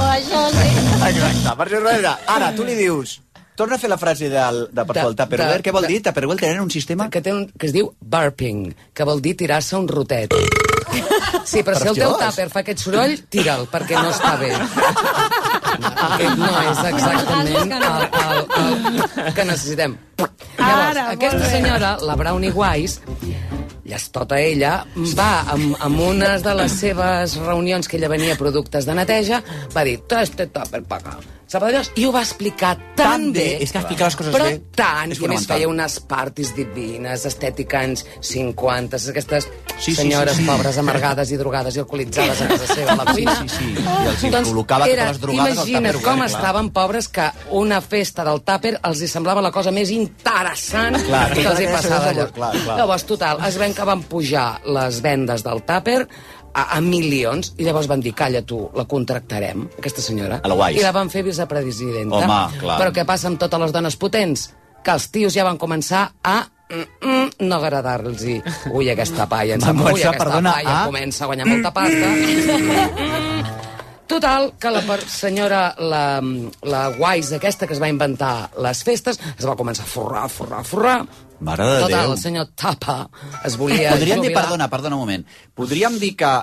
això sí. Exacte, per això, ara, tu li dius... Torna a fer la frase de Tupperware. Què vol dir? Tupperware tenen un sistema... Que es diu burping, que vol dir tirar-se un rotet. Sí, però si el teu tàper fa aquest soroll, tira'l, perquè no està bé. Aquest no és exactament el que necessitem. Llavors, aquesta senyora, la Brownie Wise, llestota ella, va amb unes de les seves reunions que ella venia productes de neteja, va dir, este tàper pa acá. I ho va explicar tan bé, és que explicar les coses però bé, tant, i a més feia unes parties divines, estètica anys 50, aquestes senyores pobres, amargades i drogades i alcoholitzades a casa seva a la cuina. Sí. I els col·locava totes les drogades al tàper. Imagina't com estaven pobres que una festa del tàper els hi semblava la cosa més interessant que els hi passava allò. Llavors, total, es ven que van pujar les vendes del tàper a milions, i llavors van dir, calla tu, la contractarem, aquesta senyora, i la van fer vicepresidenta. Home, clar. Però què passa amb totes les dones potents? Que els tios ja van començar a no agradar-los-hi. Ui, aquesta paia, comença a guanyar molta pasta. Total, que la senyora, la Wise aquesta que es va inventar les festes, es va començar a forrar. Mare de Déu. Total, el senyor Tapa es volia Podríem dir, jubilar. perdona un moment, podríem dir que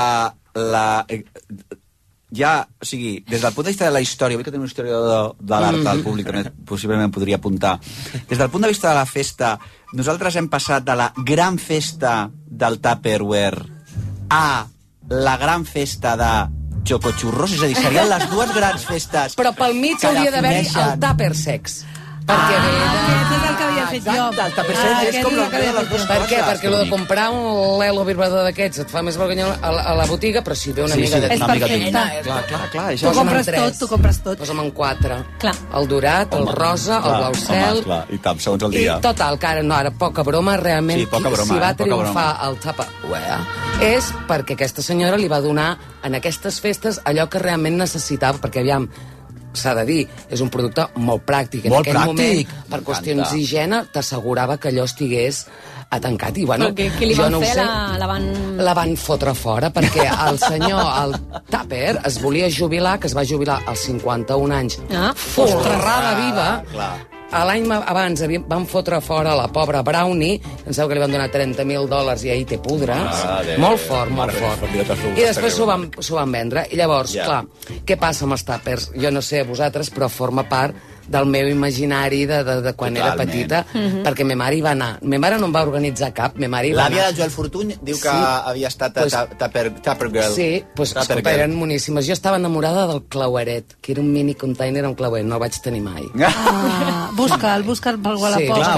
o sigui, des del punt de vista de la història, vull que tenim una història de l'art del públic, també possiblement podria apuntar, des del punt de vista de la festa, nosaltres hem passat de la gran festa del Tupperware a la gran festa de Chocochurros, és a dir, serien les dues grans festes. Però pel mig hauria d'haver-hi el Tupper Sex. Perquè aquest és el que havia fet jo. El Tupper Sex és com la de les dues coses. Per què? Perquè lo de comprar un Lelo vibrador d'aquests et fa més vergonya a la botiga, però si ve una amiga de... És perfecte. Clar. Tu compres tot. Posa'm en 4. El dorat, el rosa, el blau cel... I tant, segons el dia. I total, que ara poca broma, realment, si va triomfar el Tupperware és perquè aquesta senyora li va donar en aquestes festes allò que realment necessitava, perquè aviam, s'ha de dir, és un producte molt pràctic. En aquell moment, per qüestions d'higiene, t'assegurava que allò estigués tancat. I, bueno, què li van fer? La van fotre fora, perquè el senyor, el Tupper, es volia jubilar, que es va jubilar als 51 anys, forrada viva. L'any abans van fotre fora la pobra Brownie, penseu que li van donar $30,000 i ahir té pudres. Molt fort. I després s'ho van vendre. I llavors, clar, què passa amb els Tuppers? Jo no sé a vosaltres, però forma part del meu imaginari de quan era petita, perquè ma mare hi va anar. Ma mare no em va organitzar cap, ma mare hi va anar. L'àvia del Joel Fortuny diu que havia estat Tupper Girl. Sí, escolta, eren moníssimes. Jo estava enamorada del claueret, que era un mini container amb claueret, no el vaig tenir mai. Busca'l pel Wallapop.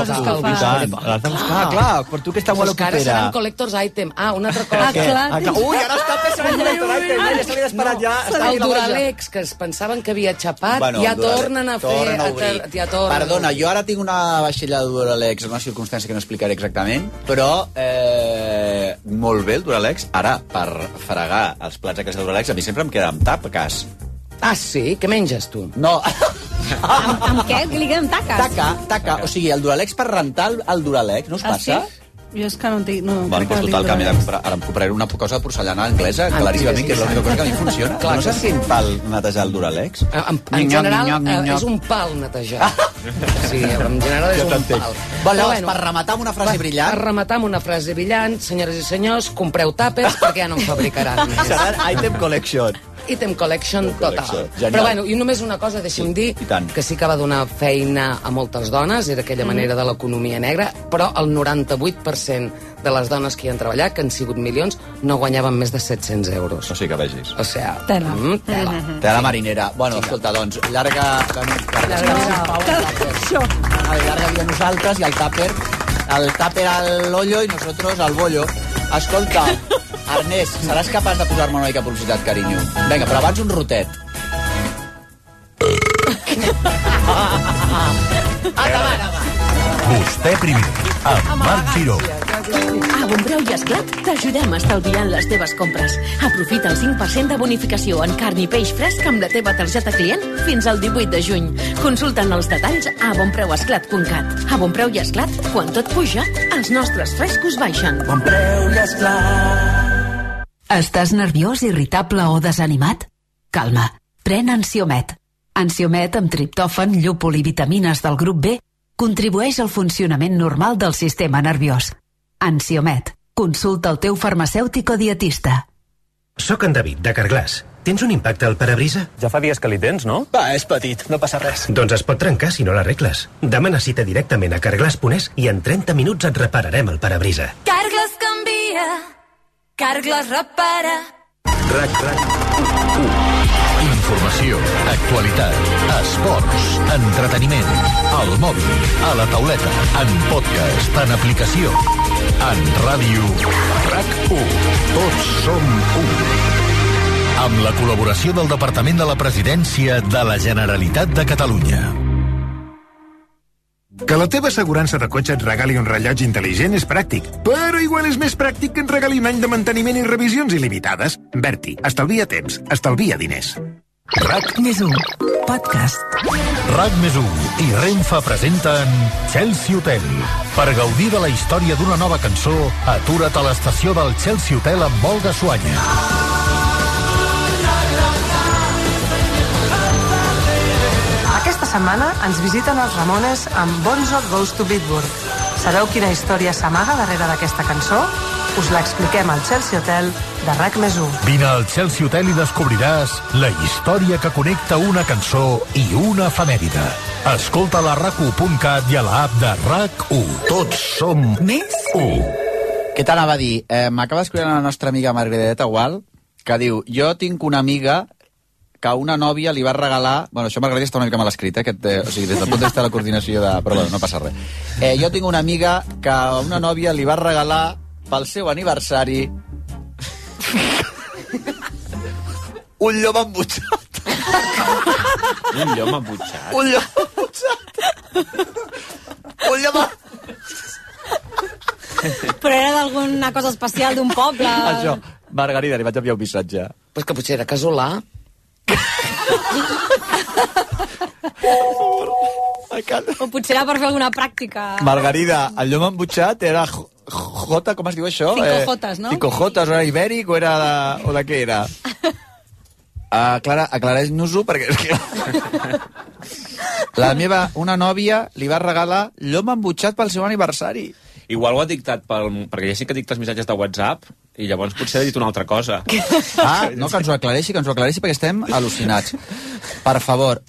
Clar, per tu que està molt ocupera. Ara seran collector's item. Un altre cosa. Ui, ara els Tuppers seran collector's item. Ja se l'he esperat, ja. El Duralex, que es pensaven que havia xapat, ja tornen a fer... Perdona, jo ara tinc una vaixella de Duralex en una circumstància que no explicaré exactament, però molt bé el Duralex. Ara, per fregar els plats d'aquests de Duralex, a mi sempre em queda amb taques. Ah, sí? Què menges, tu? No. Amb què? Li queden taques? Taca. O sigui, el Duralex per rentar el Duralex, no us passa? Sí? Jo és que no en tinc... Bueno, doncs total, que ara em compraré una cosa de porcellana anglesa, claríssimament, que és l'única cosa que a mi funciona. No saps quin pal netejar el Duralex? En general, és un pal netejar. Sí, en general és un pal. Llavors, per rematar amb una frase brillant... Per rematar amb una frase brillant, senyores i senyors, compreu tàpers perquè ja no en fabricaran més. Seran Item Collection. Item Collection total. Però bueno, i només una cosa, deixa'm dir, que sí que va donar feina a moltes dones, era aquella manera de l'economia negra, però el 98% de les dones que hi han treballat, que han sigut milions, no guanyaven més de 700 euros. O sigui que vegis. O sigui, tela. Tela marinera. Bueno, escolta, doncs, llarga vida a nosaltres i el tàper al hoyo i nosotros al bollo. Escolta, Ernest, seràs capaç de posar-me una mica publicitat, carinyo? Vinga, però abans un rotet. Vostè primer, amb Marc Giró. A Bonpreu i Esclat t'ajudem estalviant les teves compres. Aprofita el 5% de bonificació en carn i peix fresc amb la teva targeta client fins al 18 de juny. Consulta'n els detalls a bonpreuesclat.cat. A Bonpreu i Esclat, quan tot puja, els nostres frescos baixen. Bonpreu i Esclat. Estàs nerviós, irritable o desanimat? Calma. Pren Ansiomet. Ansiomet amb triptòfan, llúpol i vitamines del grup B contribueix al funcionament normal del sistema nerviós. Ansiomet. Consulta el teu farmacèutic o dietista. Soc en David, de Carglass. Tens un impacte al parabrisa? Ja fa dies que li tens, no? Va, és petit, no passa res. Doncs es pot trencar si no l'arregles. Demana cita directament a Carglass.es i en 30 minuts et repararem el parabrisa. Carglass canvia, Carglass repara. RAC1. Informació, actualitat, esports, entreteniment, al mòbil, a la tauleta, en podcast, en aplicació, en ràdio. RAC1. Tots som un. Amb la col·laboració del Departament de la Presidència de la Generalitat de Catalunya. Que la teva assegurança de cotxe et regali un rellotge intel·ligent és pràctic, però igual és més pràctic que et regali un any de manteniment i revisions il·limitades. Berti, estalvia temps, estalvia diners. RAC+1, podcast. RAC+1 i Renfe presenten Chelsea Hotel. Per gaudir de la història d'una nova cançó, atura't a l'estació del Chelsea Hotel amb Olga Suanya. Aquesta setmana ens visiten els Ramones amb Bonzo Goes to Bitburg. Sabeu quina història s'amaga darrere d'aquesta cançó? Us l'expliquem al Chelsea Hotel de RAC+1. Vine al Chelsea Hotel i descobriràs la història que connecta una cançó i una efemèride. Escolta la RAC1.cat i a l'app de RAC1. Tots som més 1. Què t'anava a dir? M'acaba d'escriure la nostra amiga Margarida Gual, que diu, jo tinc una amiga que una nòvia li va regalar... Bueno, això Margarida està una mica mal escrit, o sigui, des del punt de vista de la coordinació de... Però bueno, no passa res. Jo tinc una amiga que una nòvia li va regalar pel seu aniversari un llom embutxat. Un llom embutxat? Un llom embutxat. Un llom... Però era d'alguna cosa especial d'un poble? Això, Margarida, li vaig enviar un missatge. Pues que potser era casolà. O potser era per fer alguna pràctica. Margarida, el llom embutxat era Jota, com es diu això? 5 jotes, no? 5 jotes, o era ibèric o era o de què era? Clara, aclareix-nos-ho perquè... Una nòvia li va regalar llom embutxat pel seu aniversari. Igual ho ha dictat perquè ja sí que dicta els missatges de WhatsApp i llavors potser ha dit una altra cosa. No, que ens ho aclareixi perquè estem al·lucinats. Per favor.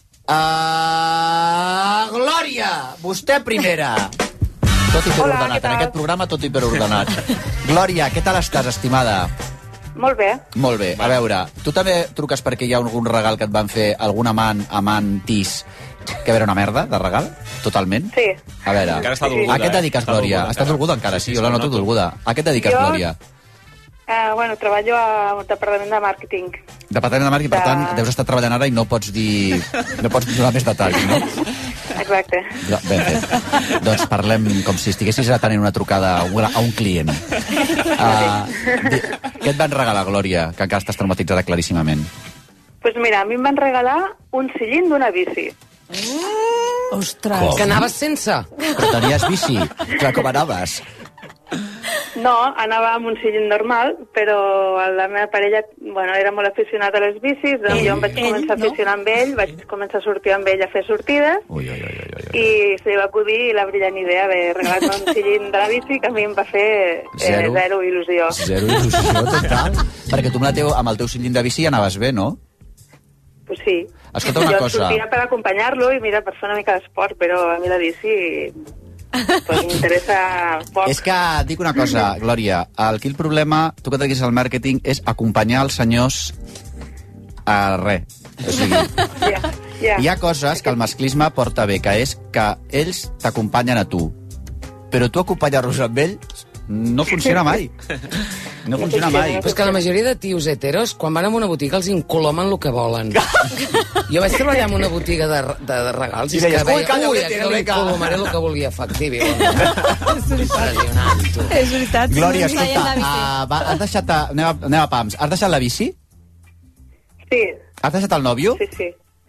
Glòria, vostè primera. Tot hiperordenat, en aquest programa tot hiperordenat. Glòria, què tal estàs, estimada? Molt bé. Molt bé, a veure, tu també truques perquè hi ha algun regal que et van fer algun amantis que era una merda de regal? Totalment? Sí. A veure, encara està dolguda, a què et dediques, Glòria? Està dolguda encara, sí, jo la noto dolguda. A què et dediques, Glòria? Bueno, treballo al departament de màrqueting. Departament de màrqueting, per tant, deus estar treballant ara i no pots donar més detalls, no? Exacte. Ben fet. Doncs parlem com si estiguessis atenent una trucada a un client. Què et van regalar, Glòria, que encara estàs traumatitzada claríssimament? Doncs mira, a mi em van regalar un sillín d'una bici. Ostres, que anaves sense? Però tenies bici? Clar, com anaves? No, anava amb un sillín normal, però la meva parella, bueno, era molt aficionat a les bicis, doncs jo em vaig començar a aficionar amb ell, vaig començar a sortir amb ell a fer sortides, i se li va acudir la brillant idea de regalar-me un sillín de la bici, que a mi em va fer zero il·lusió. Zero il·lusió, total. Perquè tu amb el teu sillín de bici anaves bé, no? Pues sí. Escolta una cosa. Jo sortia per acompanyar-lo i mira, per fer una mica d'esport, però a mi la bici pues m'interessa poc. És que, dic una cosa, Glòria, aquí el problema, tu que et dediques al màrqueting, és acompanyar els senyors a res. O sigui, hi ha coses que el masclisme porta bé, que és que ells t'acompanyen a tu, però tu acompanyar-los amb ells no funciona mai. No funciona mai. Però és que la majoria de tios heteros, quan van a una botiga, els incolomen el que volen. Jo vaig treballar en una botiga de regals i deies, que li incolomaré el que volia efectiu. Impressionant, tu. És veritat. Glòria, escolta, has deixat... Anem a pams. Has deixat la bici? Sí. Has deixat el nòvio? Sí.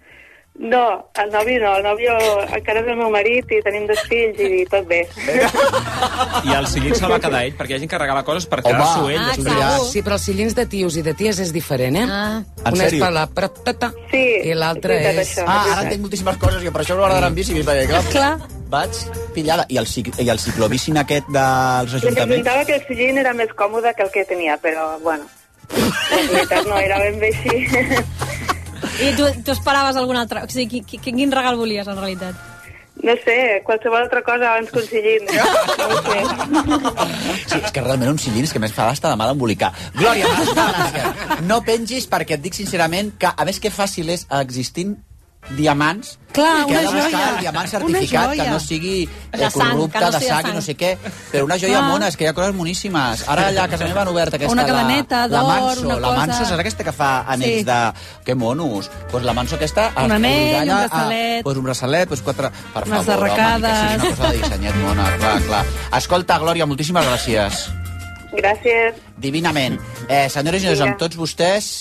No, el nòvio encara és el meu marit i tenim 2 fills i tot bé. I el sillín se'l va quedar ell, perquè hi ha gent que regala coses per quedar-s'ho ell. Sí, però els sillins de tios i de ties és diferent, eh? En Una és sèrio? per la prapata sí, i l'altra és... Ara entenc moltíssimes coses, jo per això m'agrada anar amb bici, perquè clar, vaig pillada. I el ciclobicin aquest dels Em ajuntaments? preguntava que el sillín era més còmode que el que tenia, però, bueno, la veritat no era ben bé així. I tu esperaves algun altre... O sigui, quin regal volies, en realitat? No sé, qualsevol altra cosa abans que un sillín. No ho sé. Sí, és que realment un sillín és que més fa basta de mal embolicar. Glòria, gràcies. No pengis perquè et dic sincerament que, a més que fàcil és existint diamants, clar, que ha de una buscar joia. el diamant certificat que no sigui corrupte, de sang i no sé què, però una joia mona, és que hi ha coses moníssimes. Ara allà a casa meva han obert aquesta... Una cadeneta d'or, una La Manso cosa... és aquesta que fa anells de... Que monos. Pues la Manso aquesta... Un anell, un braçalet... Pues un braçalet, pues 4... Per unes favor, arracades... home, ni que sigui una cosa de dissenyet mona, clar. Escolta, Glòria, moltíssimes gràcies. Gràcies. Divinament. Senyores i senyors, amb tots vostès...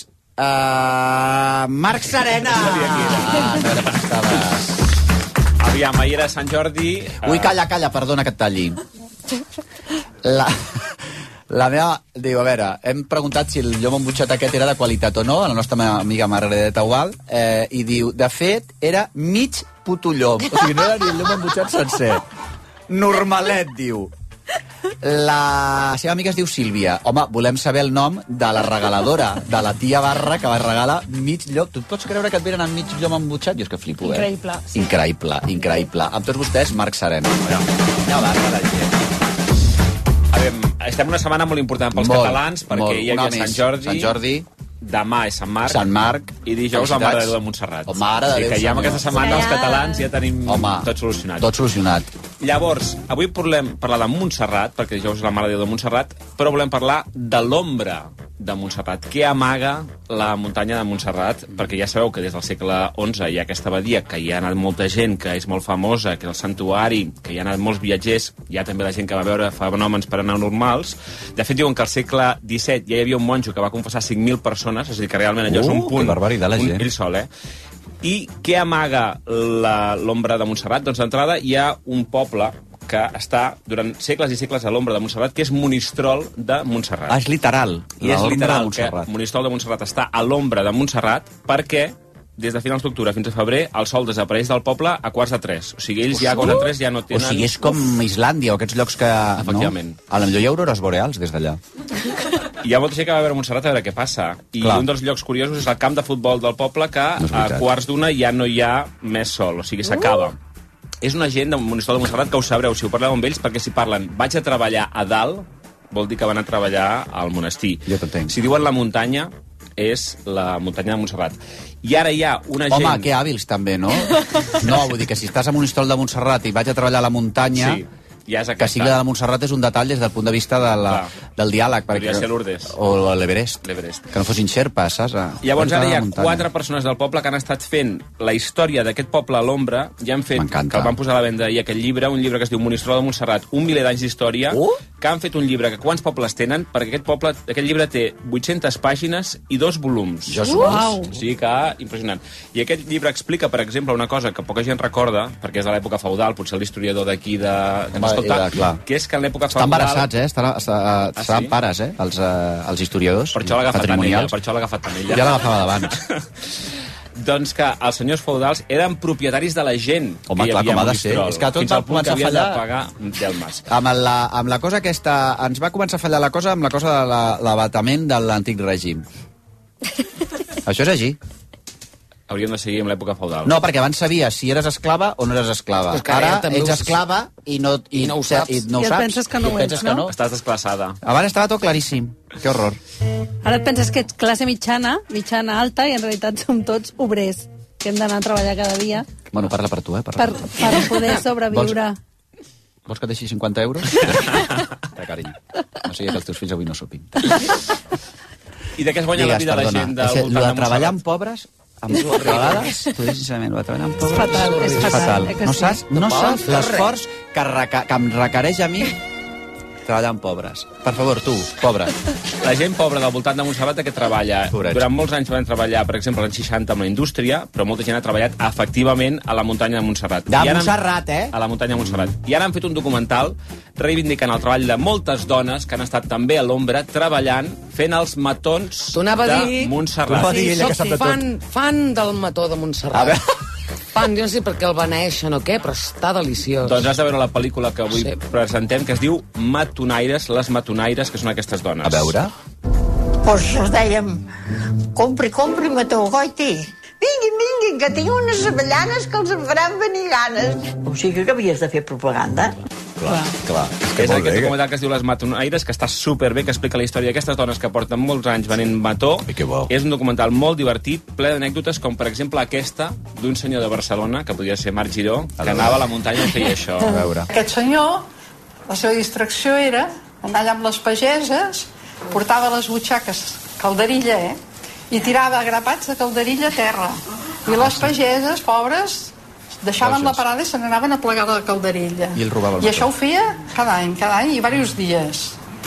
Marc Serena! Aviam, ahir era Sant Jordi... Ui, calla, perdona que et talli. La meva... Diu, a veure, hem preguntat si el llom embutxat aquest era de qualitat o no, a la nostra amiga Margareta Gual, i diu, de fet, era mig puto llom. O sigui, no era ni el llom embutxat sencer. Normalet, diu. La seva amiga es diu Sílvia. Home, volem saber el nom de la regaladora, de la tia Barra, que va regalar mig llom. Tu et pots creure que et venen amb mig llom embutxat? Jo és que flipo, Increïble. Sí. Increïble. Amb tots vostès, Marc Serena. Ja va, la gent. Estem una setmana molt important pels catalans, perquè hi havia Sant Jordi. Demà és Sant Marc. I dijous la Mare de Déu de Montserrat. O Mare de Déu. Que ja amb aquesta setmana els catalans ja tenim tot solucionat. Tot solucionat. Llavors, avui volem parlar de Montserrat, perquè dijous és la Mare de Déu de Montserrat, però volem parlar de l'ombra de Montserrat. Què amaga la muntanya de Montserrat? Perquè ja sabeu que des del segle XI hi ha aquesta abadia, que hi ha anat molta gent, que és molt famosa, que és el santuari, que hi ha anat molts viatgers, hi ha també la gent que va veure fenòmens paranormals. De fet, diuen que al segle XVII ja hi havia un monjo que va confessar 5.000 persones, és a dir, que realment allò és un punt, ell sol, I què amaga l'ombra de Montserrat? Doncs d'entrada hi ha un poble que està durant segles i segles a l'ombra de Montserrat, que és Monistrol de Montserrat. És literal. I és literal que Monistrol de Montserrat està a l'ombra de Montserrat perquè des de finals d'octubre fins a febrer el sol desapareix del poble a 2:45. O sigui, ells ja a 2:45 ja no tenen... O sigui, és com Islàndia o aquests llocs que... Efectivament. No? A l'enllor hi ha aurores boreals des d'allà. Hi ha molta gent que va a veure Montserrat a veure què passa. I un dels llocs curiosos és el camp de futbol del poble, que a 2:15 ja no hi ha més sol, o sigui, s'acaba. És una gent de Monistrol de Montserrat que ho sabreu si ho parleu amb ells, perquè si parlen vaig a treballar a dalt, vol dir que van a treballar al monestir. Jo t'entenc. Si diuen la muntanya, és la muntanya de Montserrat. I ara hi ha una gent... Home, que hàbils també, no? No, vull dir que si estàs a Monistrol de Montserrat i vaig a treballar a la muntanya... Sí. Ja que sigui de la Montserrat és un detall des del punt de vista del diàleg. Podria ser l'Urdes. O l'Everest. Que no fossin xerpes, saps? Llavors ara hi ha 4 persones del poble que han estat fent la història d'aquest poble a l'ombra, ja han fet, que el van posar a la venda ahir aquest llibre, un llibre que es diu Monistrol de Montserrat, 1 miler d'anys d'història, que han fet un llibre que quants pobles tenen, perquè aquest llibre té 800 pàgines i 2 volums. Wow. O sigui que, impressionant. I aquest llibre explica, per exemple, una cosa que poca gent recorda, perquè és de l'època feudal, potser l'historiador d'aquí que és que en l'època feudal... Estan embarassats, seran pares, els historiadors. Per això l'ha agafat tant ella. Ja l'agafava d'abans. Doncs que els senyors feudals eren propietaris de la gent que hi havia a Monistrol. És que tot va començar a fallar... de pagar delmes. Amb la cosa aquesta... Ens va començar a fallar la cosa amb la cosa de l'abatament de l'antic règim. Això és així. Hauríem de seguir amb l'època feudal. No, perquè abans sabies si eres esclava o no eres esclava. Ara ets esclava i no ho saps. I et penses que no ho ets, no? Estàs desclassada. Abans estava tot claríssim. Que horror. Ara et penses que ets classe mitjana alta, i en realitat som tots obrers, que hem d'anar a treballar cada dia. Bueno, parla per tu, Per poder sobreviure. Vols que et deixi 50 euros? Carinyo. No sigui que els teus fills avui no sopin. I de què es guanya la vida la gent del voltant de Montserrat? De treballar amb pobres... amb dues vegades, t'ho dic sincerament, va treballar amb pobres... És fatal. No saps l'esforç que em requereix a mi treballant pobres. Per favor, tu, pobre. La gent pobra del voltant de Montserrat que treballa. Pobrets. Durant molts anys van treballar, per exemple, als 60 amb la indústria, però molta gent ha treballat efectivament a la muntanya de Montserrat. Montserrat, A la muntanya de Montserrat. I ara han fet un documental reivindicant el treball de moltes dones que han estat també a l'ombra treballant fent els matons de Montserrat. Sí, soc fan del mató de Montserrat. Fan, jo no sé per què el beneixen o què, però està deliciós. Doncs has de veure la pel·lícula que avui presentem, que es diu Matonaires, les matonaires, que són aquestes dones. A veure. Pues els dèiem, compri mató, goiti. Vinguin, que tinc unes avellanes que els en faran venir ganes. O sigui que havies de fer propaganda. Clar. És aquest documental que es diu Les Matonaires, que està superbé, que explica la història d'aquestes dones que porten molts anys venent mató. És un documental molt divertit, ple d'anècdotes, com per exemple aquesta d'un senyor de Barcelona, que podia ser Marc Giró, que anava a la muntanya i feia això. A veure. Aquest senyor, la seva distracció era anar allà amb les pageses, portava les butxaques calderilla, i tirava grapats de calderilla a terra. I les pageses, pobres, deixaven la parada i se n'anaven a plegar la calderilla. I el robava el I això ho feia cada any i diversos dies.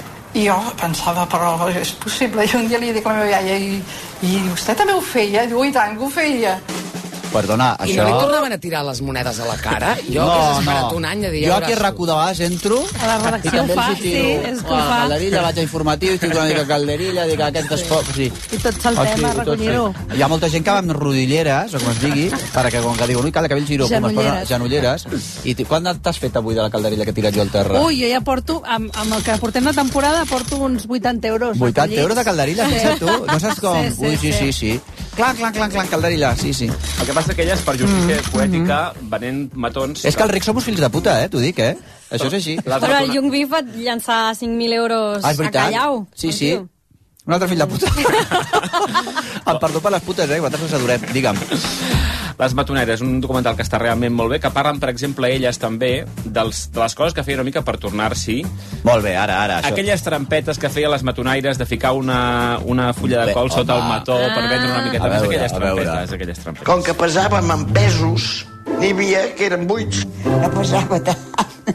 I jo pensava, però és possible. I un dia li dic a la meva iaia, i vostè també ho feia? Diu, i tant que ho feia. Perdona, I això... no li tornaven a tirar les monedes a la cara? Jo que has esperat un any a dir... Jo aquí a RAC1 de vegades entro... A la redacció ho fa, sí, és que ho fa. A Calderilla vaig a informatiu, estic una mica Calderilla, dic aquestes... Sí. I tot saltem a recollir-ho. Hi ha molta gent que va amb rodilleres, o com es digui, perquè com que diuen, ui, calla, cabell giró, com es posa genolleres. I quan t'has fet avui de la Calderilla que he tirat jo al terra? Ui, jo ja porto, amb el que portem la temporada, porto uns 80 euros. 80 euros de Calderilla, fixa't tu? No saps com? Ui, sí. Clanc, Calderilla, sí. El que passa que elles, per justícia poètica, venent matons... És que el ric som uns fills de puta, t'ho dic, Això és així. Però el Young Beef va llançar 5.000 euros a Callau. Sí. Un altre fill de puta. Em perdó per les putes, vosaltres ens adorem. Digue'm. Les Matoneres, un documental que està realment molt bé, que parlen, per exemple, elles també, de les coses que feien una mica per tornar-s'hi. Molt bé, ara. Això. Aquelles trampetes que feien les Matonaires de ficar una fulla de col sota el mató per vendre una miqueta més. Aquelles trampetes. Com que pesàvem en pesos, n'hi havia que eren buits. No pesava tant.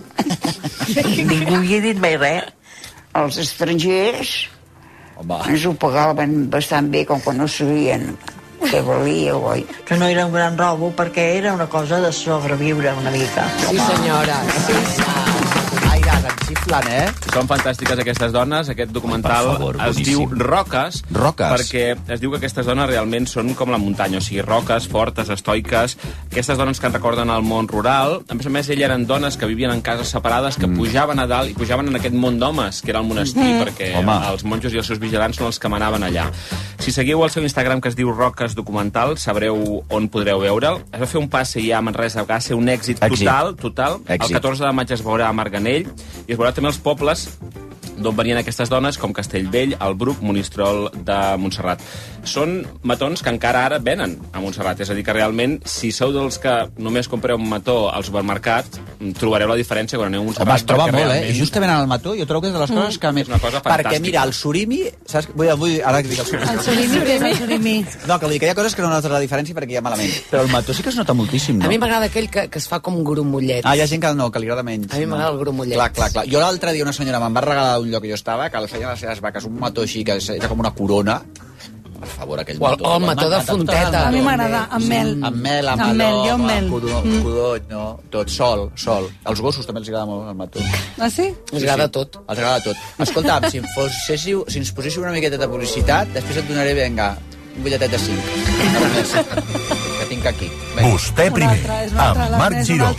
Ningú hi ha dit mai res. Els estrangers ens ho pagaven bastant bé, com quan no sabien que valia, oi? Que no era un gran robo, perquè era una cosa de sobreviure una mica. Sí, senyora. Aires, en xiflen, Són fantàstiques aquestes dones. Aquest documental es diu Roques, perquè es diu que aquestes dones realment són com la muntanya, o sigui, roques, fortes, estoiques, aquestes dones que en recorden el món rural. A més, elles eren dones que vivien en cases separades, que pujaven a dalt i pujaven en aquest món d'homes, que era el monestir, perquè els monjos i els seus vigilants són els que manaven allà. Si seguiu el seu Instagram, que es diu Roques Documental, sabreu on podreu veure'l. Es va fer un passe ja a Manresa, que va ser un èxit total. El 14 de maig es veurà a Marganell i es veurà també els pobles d'on venien aquestes dones, com Castellvell, el Bruc, Monistrol de Montserrat. Són matons que encara ara venen a Montserrat, és a dir, que realment, si sou dels que només compreu un mató al supermercat, trobareu la diferència quan aneu a Montserrat. Home, es troba molt, I justament al mató, jo trobo que és de les coses que més... És una cosa fantàstica. Perquè, mira, el surimi... Saps? Ara que dic el surimi. El surimi, què és el surimi? No, que vull dir que hi ha coses que no notes la diferència perquè hi ha malament. Però el mató sí que es nota moltíssim, no? A mi m'agrada aquell que es fa com grumollet. Hi ha gent que no, que li agrada menys. A mi m'agrada el grumollet. Clar. Jo l'altre dia una senyora me'n va regalar un lloc que jo estava, que el feien les seves vaques, un mató així, que era com una corona. Per favor, aquell mató. O el mató de Fonteta. A mi m'agrada, amb mel. Amb mel, jo amb mel. Codony, no? Tot, sol. Els gossos també els agrada molt el mató. Ah, sí? Els agrada tot. Els agrada tot. Escolta'm, si ens poséssiu una miqueta de publicitat, després et donaré, vinga, un bitlletet de 5. No més. Que tinc aquí. Vostè primer, amb Marc Giró.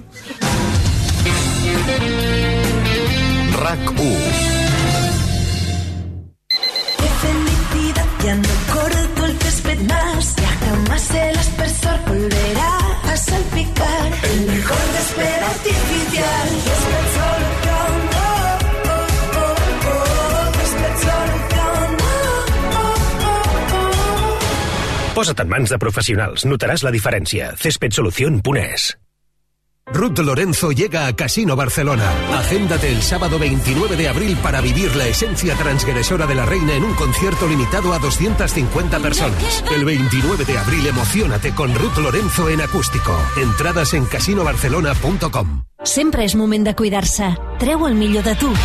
RAC1. Cuando corto el césped más, ya jamás el aspersor volverá a salpicar. El mejor césped artificial. Césped Solución, Césped Solución, Posa't en mans de professionals, notaràs la diferència. Céspedsolución.es. Ruth Lorenzo llega a Casino Barcelona. Agéndate el sábado 29 de abril para vivir la esencia transgresora de la reina en un concierto limitado a 250 personas. El 29 de abril emociónate con Ruth Lorenzo en acústico. Entradas en casinobarcelona.com. Sempre és moment de cuidar-se. Treu el millor de tu.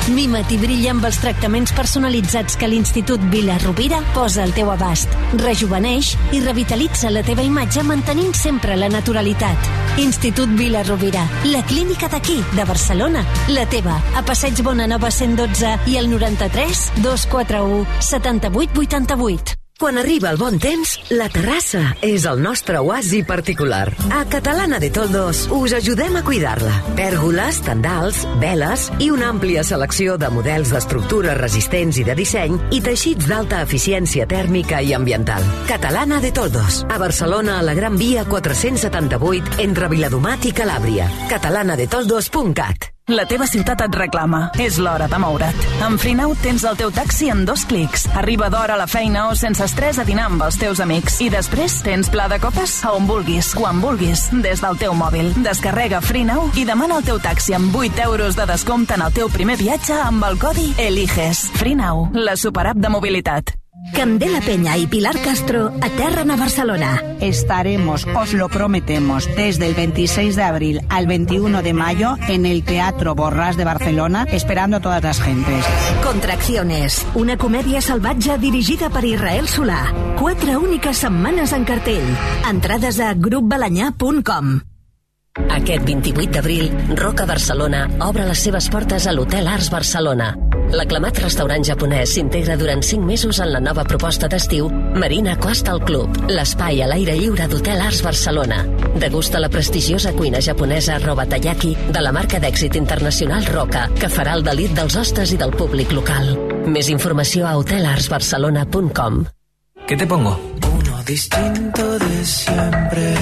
Mima't i brilla amb els tractaments personalitzats que l'Institut Vila-rovira posa al teu abast. Rejuveneix i revitalitza la teva imatge mantenint sempre la naturalitat. Institut Vila-rovira, la clínica d'aquí, de Barcelona. La teva, a Passeig Bonanova 112 i el 93 241 78 88. Quan arriba el bon temps, la terrassa és el nostre oasi particular. A Catalana de Toldos us ajudem a cuidar-la. Pèrgoles, tendals, veles i una àmplia selecció de models d'estructures resistents i de disseny i teixits d'alta eficiència tèrmica i ambiental. Catalana de Toldos, a Barcelona, a la Gran Via 478, entre Viladomat i Calàbria. catalanadetoldos.cat. La teva ciutat et reclama. És l'hora de moure't. Amb Freenow tens el teu taxi en 2 clics. Arriba d'hora a la feina o sense estrès a dinar amb els teus amics. I després tens pla de copes a on vulguis, quan vulguis, des del teu mòbil. Descarrega Freenow i demana el teu taxi amb 8 euros de descompte en el teu primer viatge amb el codi ELIGES. Freenow, la superapp de mobilitat. Candela Peña y Pilar Castro aterran a Barcelona. Estaremos, os lo prometemos, desde el 26 de abril al 21 de mayo en el Teatro Borràs de Barcelona, esperando a todas las gentes. Contracciones, una comèdia salvatge dirigida per Israel Solà. 4 úniques setmanes en cartell. Entrades a grupbalanyà.com. Aquest 28 d'abril, Roca Barcelona obre les seves portes a l'Hotel Arts Barcelona. L'aclamat restaurant japonès s'integra durant 5 mesos en la nova proposta d'estiu Marina Coastal Club, l'espai a l'aire lliure d'Hotel Arts Barcelona. Degusta la prestigiosa cuina japonesa Robatayaki de la marca d'èxit internacional Roca, que farà el delit dels hostes i del públic local. Més informació a hotelarsbarcelona.com. ¿Qué te pongo? Uno distinto de siempre.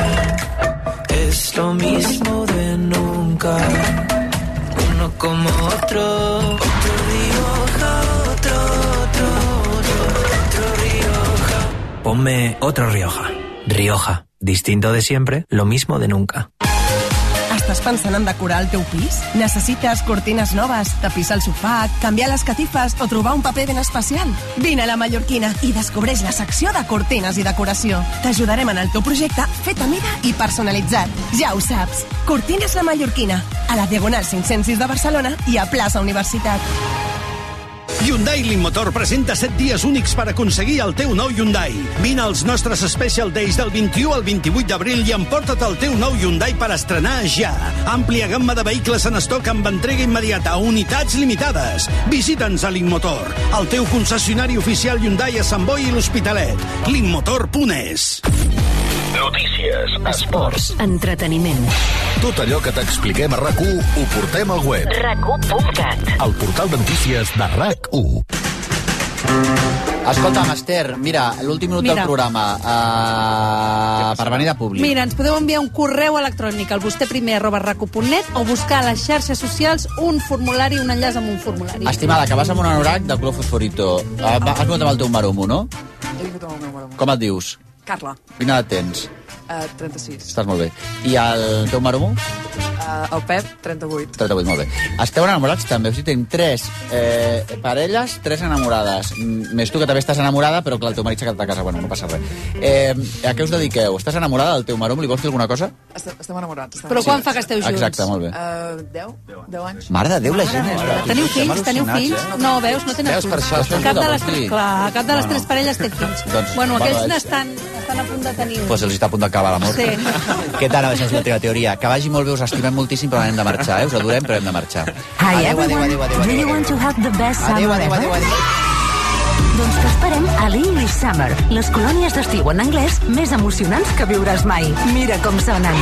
Es lo mismo de nunca. Uno como otro. Otro Rioja, otro Rioja. Ponme otro Rioja. Rioja. Distinto de siempre, lo mismo de nunca. Estàs pensant en decorar el teu pis? Necessites cortines noves, tapisar el sofà, canviar les catifes o trobar un paper ben especial? Vine a la Mallorquina i descobreix la secció de cortines i decoració. T'ajudarem en el teu projecte fet a mida i personalitzat. Ja ho saps. Cortines la Mallorquina, a la Diagonal 506 de Barcelona i a plaça Universitat. Hyundai Limmotor presenta 7 dies únics per aconseguir el teu nou Hyundai. Vine als nostres Special Days del 21 al 28 d'abril i emporta't el teu nou Hyundai per estrenar ja. Àmplia gamma de vehicles en estoc amb entrega immediata, unitats limitades. Visita'ns a Limmotor, el teu concessionari oficial Hyundai a Sant Boi i l'Hospitalet. Limmotor.es. Notícies, esports, entreteniment. Tot allò que t'expliquem a RAC1 ho portem al web. RAC1.cat. El portal de notícies de RAC1. Escolta'm, Esther, mira, l'últim minut del programa, per venir de públic. Mira, ens podeu enviar un correu electrònic al vostèprimer@racu.net o buscar a les xarxes socials un formulari, un enllaç amb un formulari. Estimada, que vas amb un anorac de color fosforito. Has vingut amb el teu maromo, no? He vingut amb el meu maromo. Com et dius? Carla. Quina edat tens? 36. Estàs molt bé. I el teu maromo? El Pep, 38. 38, molt bé. Esteu enamorats també, o sigui, tenim 3 parelles, 3 enamorades. Més tu, que també estàs enamorada, però clar, el teu marit s'ha quedat a casa, bueno, no passa res. A què us dediqueu? Estàs enamorada del teu maromo? Li vols dir alguna cosa? Estem enamorats. Però quan fa que esteu junts? Exacte, molt bé. 10 anys. Mare de Déu, la gent és... Teniu fills? Teniu fills? No, veus? No tenen fills. Per això cap de les 3 parelles té fills. Bueno, aquells n'estan a punt de tenir un. Doncs els està a punt d'acabar l'amor. Sí. Què tal, això és la teva teoria? Que vagi molt bé, us estimem moltíssim, però hem de marxar, Us adorem, però hem de marxar. Hi everyone, do you want to have the best summer ever? Doncs t'esperem a l'English Summer, les colònies d'estiu en anglès més emocionants que viuràs mai. Mira com sonen.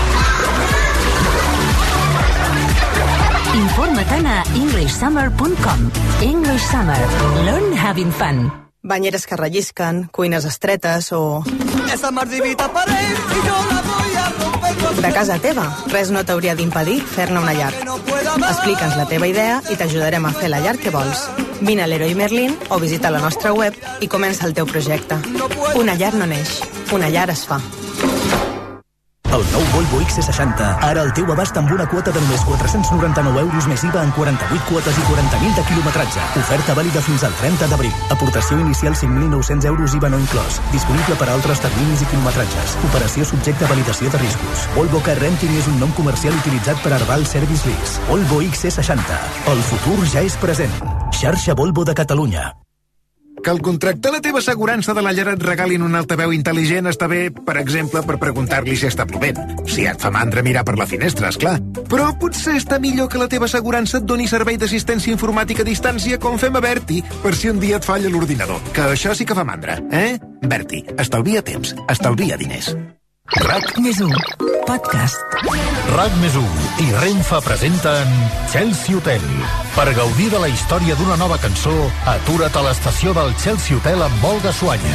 Informa't a englishsummer.com. English Summer. Learn having fun. Banyeres que rellisquen, cuines estretes o... Esa mordidita pared y yo la voy a romper. De casa teva, res no t'hauria d'impedir fer-ne una llar. Explica'ns la teva idea i t'ajudarem a fer la llar que vols. Vine a l'Heroi Merlin o visita la nostra web i comença el teu projecte. Una llar no neix, una llar es fa. El nou Volvo XC60, ara al teu abast amb una quota de només 499 euros més IVA en 48 quotes i 40.000 de quilometratge. Oferta vàlida fins al 30 d'abril. Aportació inicial 5.900 euros IVA no inclòs. Disponible per a altres terminis i quilometratges. Operació subjecte a validació de riscos. Volvo Car Renting és un nom comercial utilitzat per Arval Service Lease. Volvo XC60. El futur ja és present. Xarxa Volvo de Catalunya. Que al contractar la teva assegurança de la llar et regalin un altaveu intel·ligent està bé, per exemple, per preguntar-li si està plovent. Si et fa mandra mirar per la finestra, esclar. Però potser està millor que la teva assegurança et doni servei d'assistència informàtica a distància com fem a Berti, per si un dia et falla l'ordinador. Que això sí que fa mandra, eh? Berti, estalvia temps, estalvia diners. RAC més 1, podcast. RAC més 1 i Renfe presenten Chelsea Hotel. Per gaudir de la història d'una nova cançó, atura't a l'estació del Chelsea Hotel amb Olga Suanya.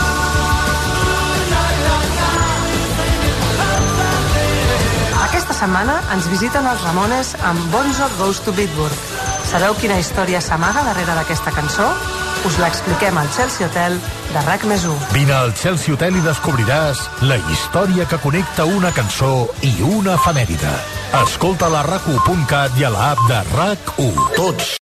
Aquesta setmana ens visiten els Ramones amb Bonzo Goes to Bitburg. Sabeu quina història s'amaga darrere d'aquesta cançó? Us l'expliquem al Chelsea Hotel de RAC més 1. Vine al Chelsea Hotel i descobriràs la història que connecta una cançó i una efemèride. Escolta-la a RAC1.cat i a l'app de RAC1. Tots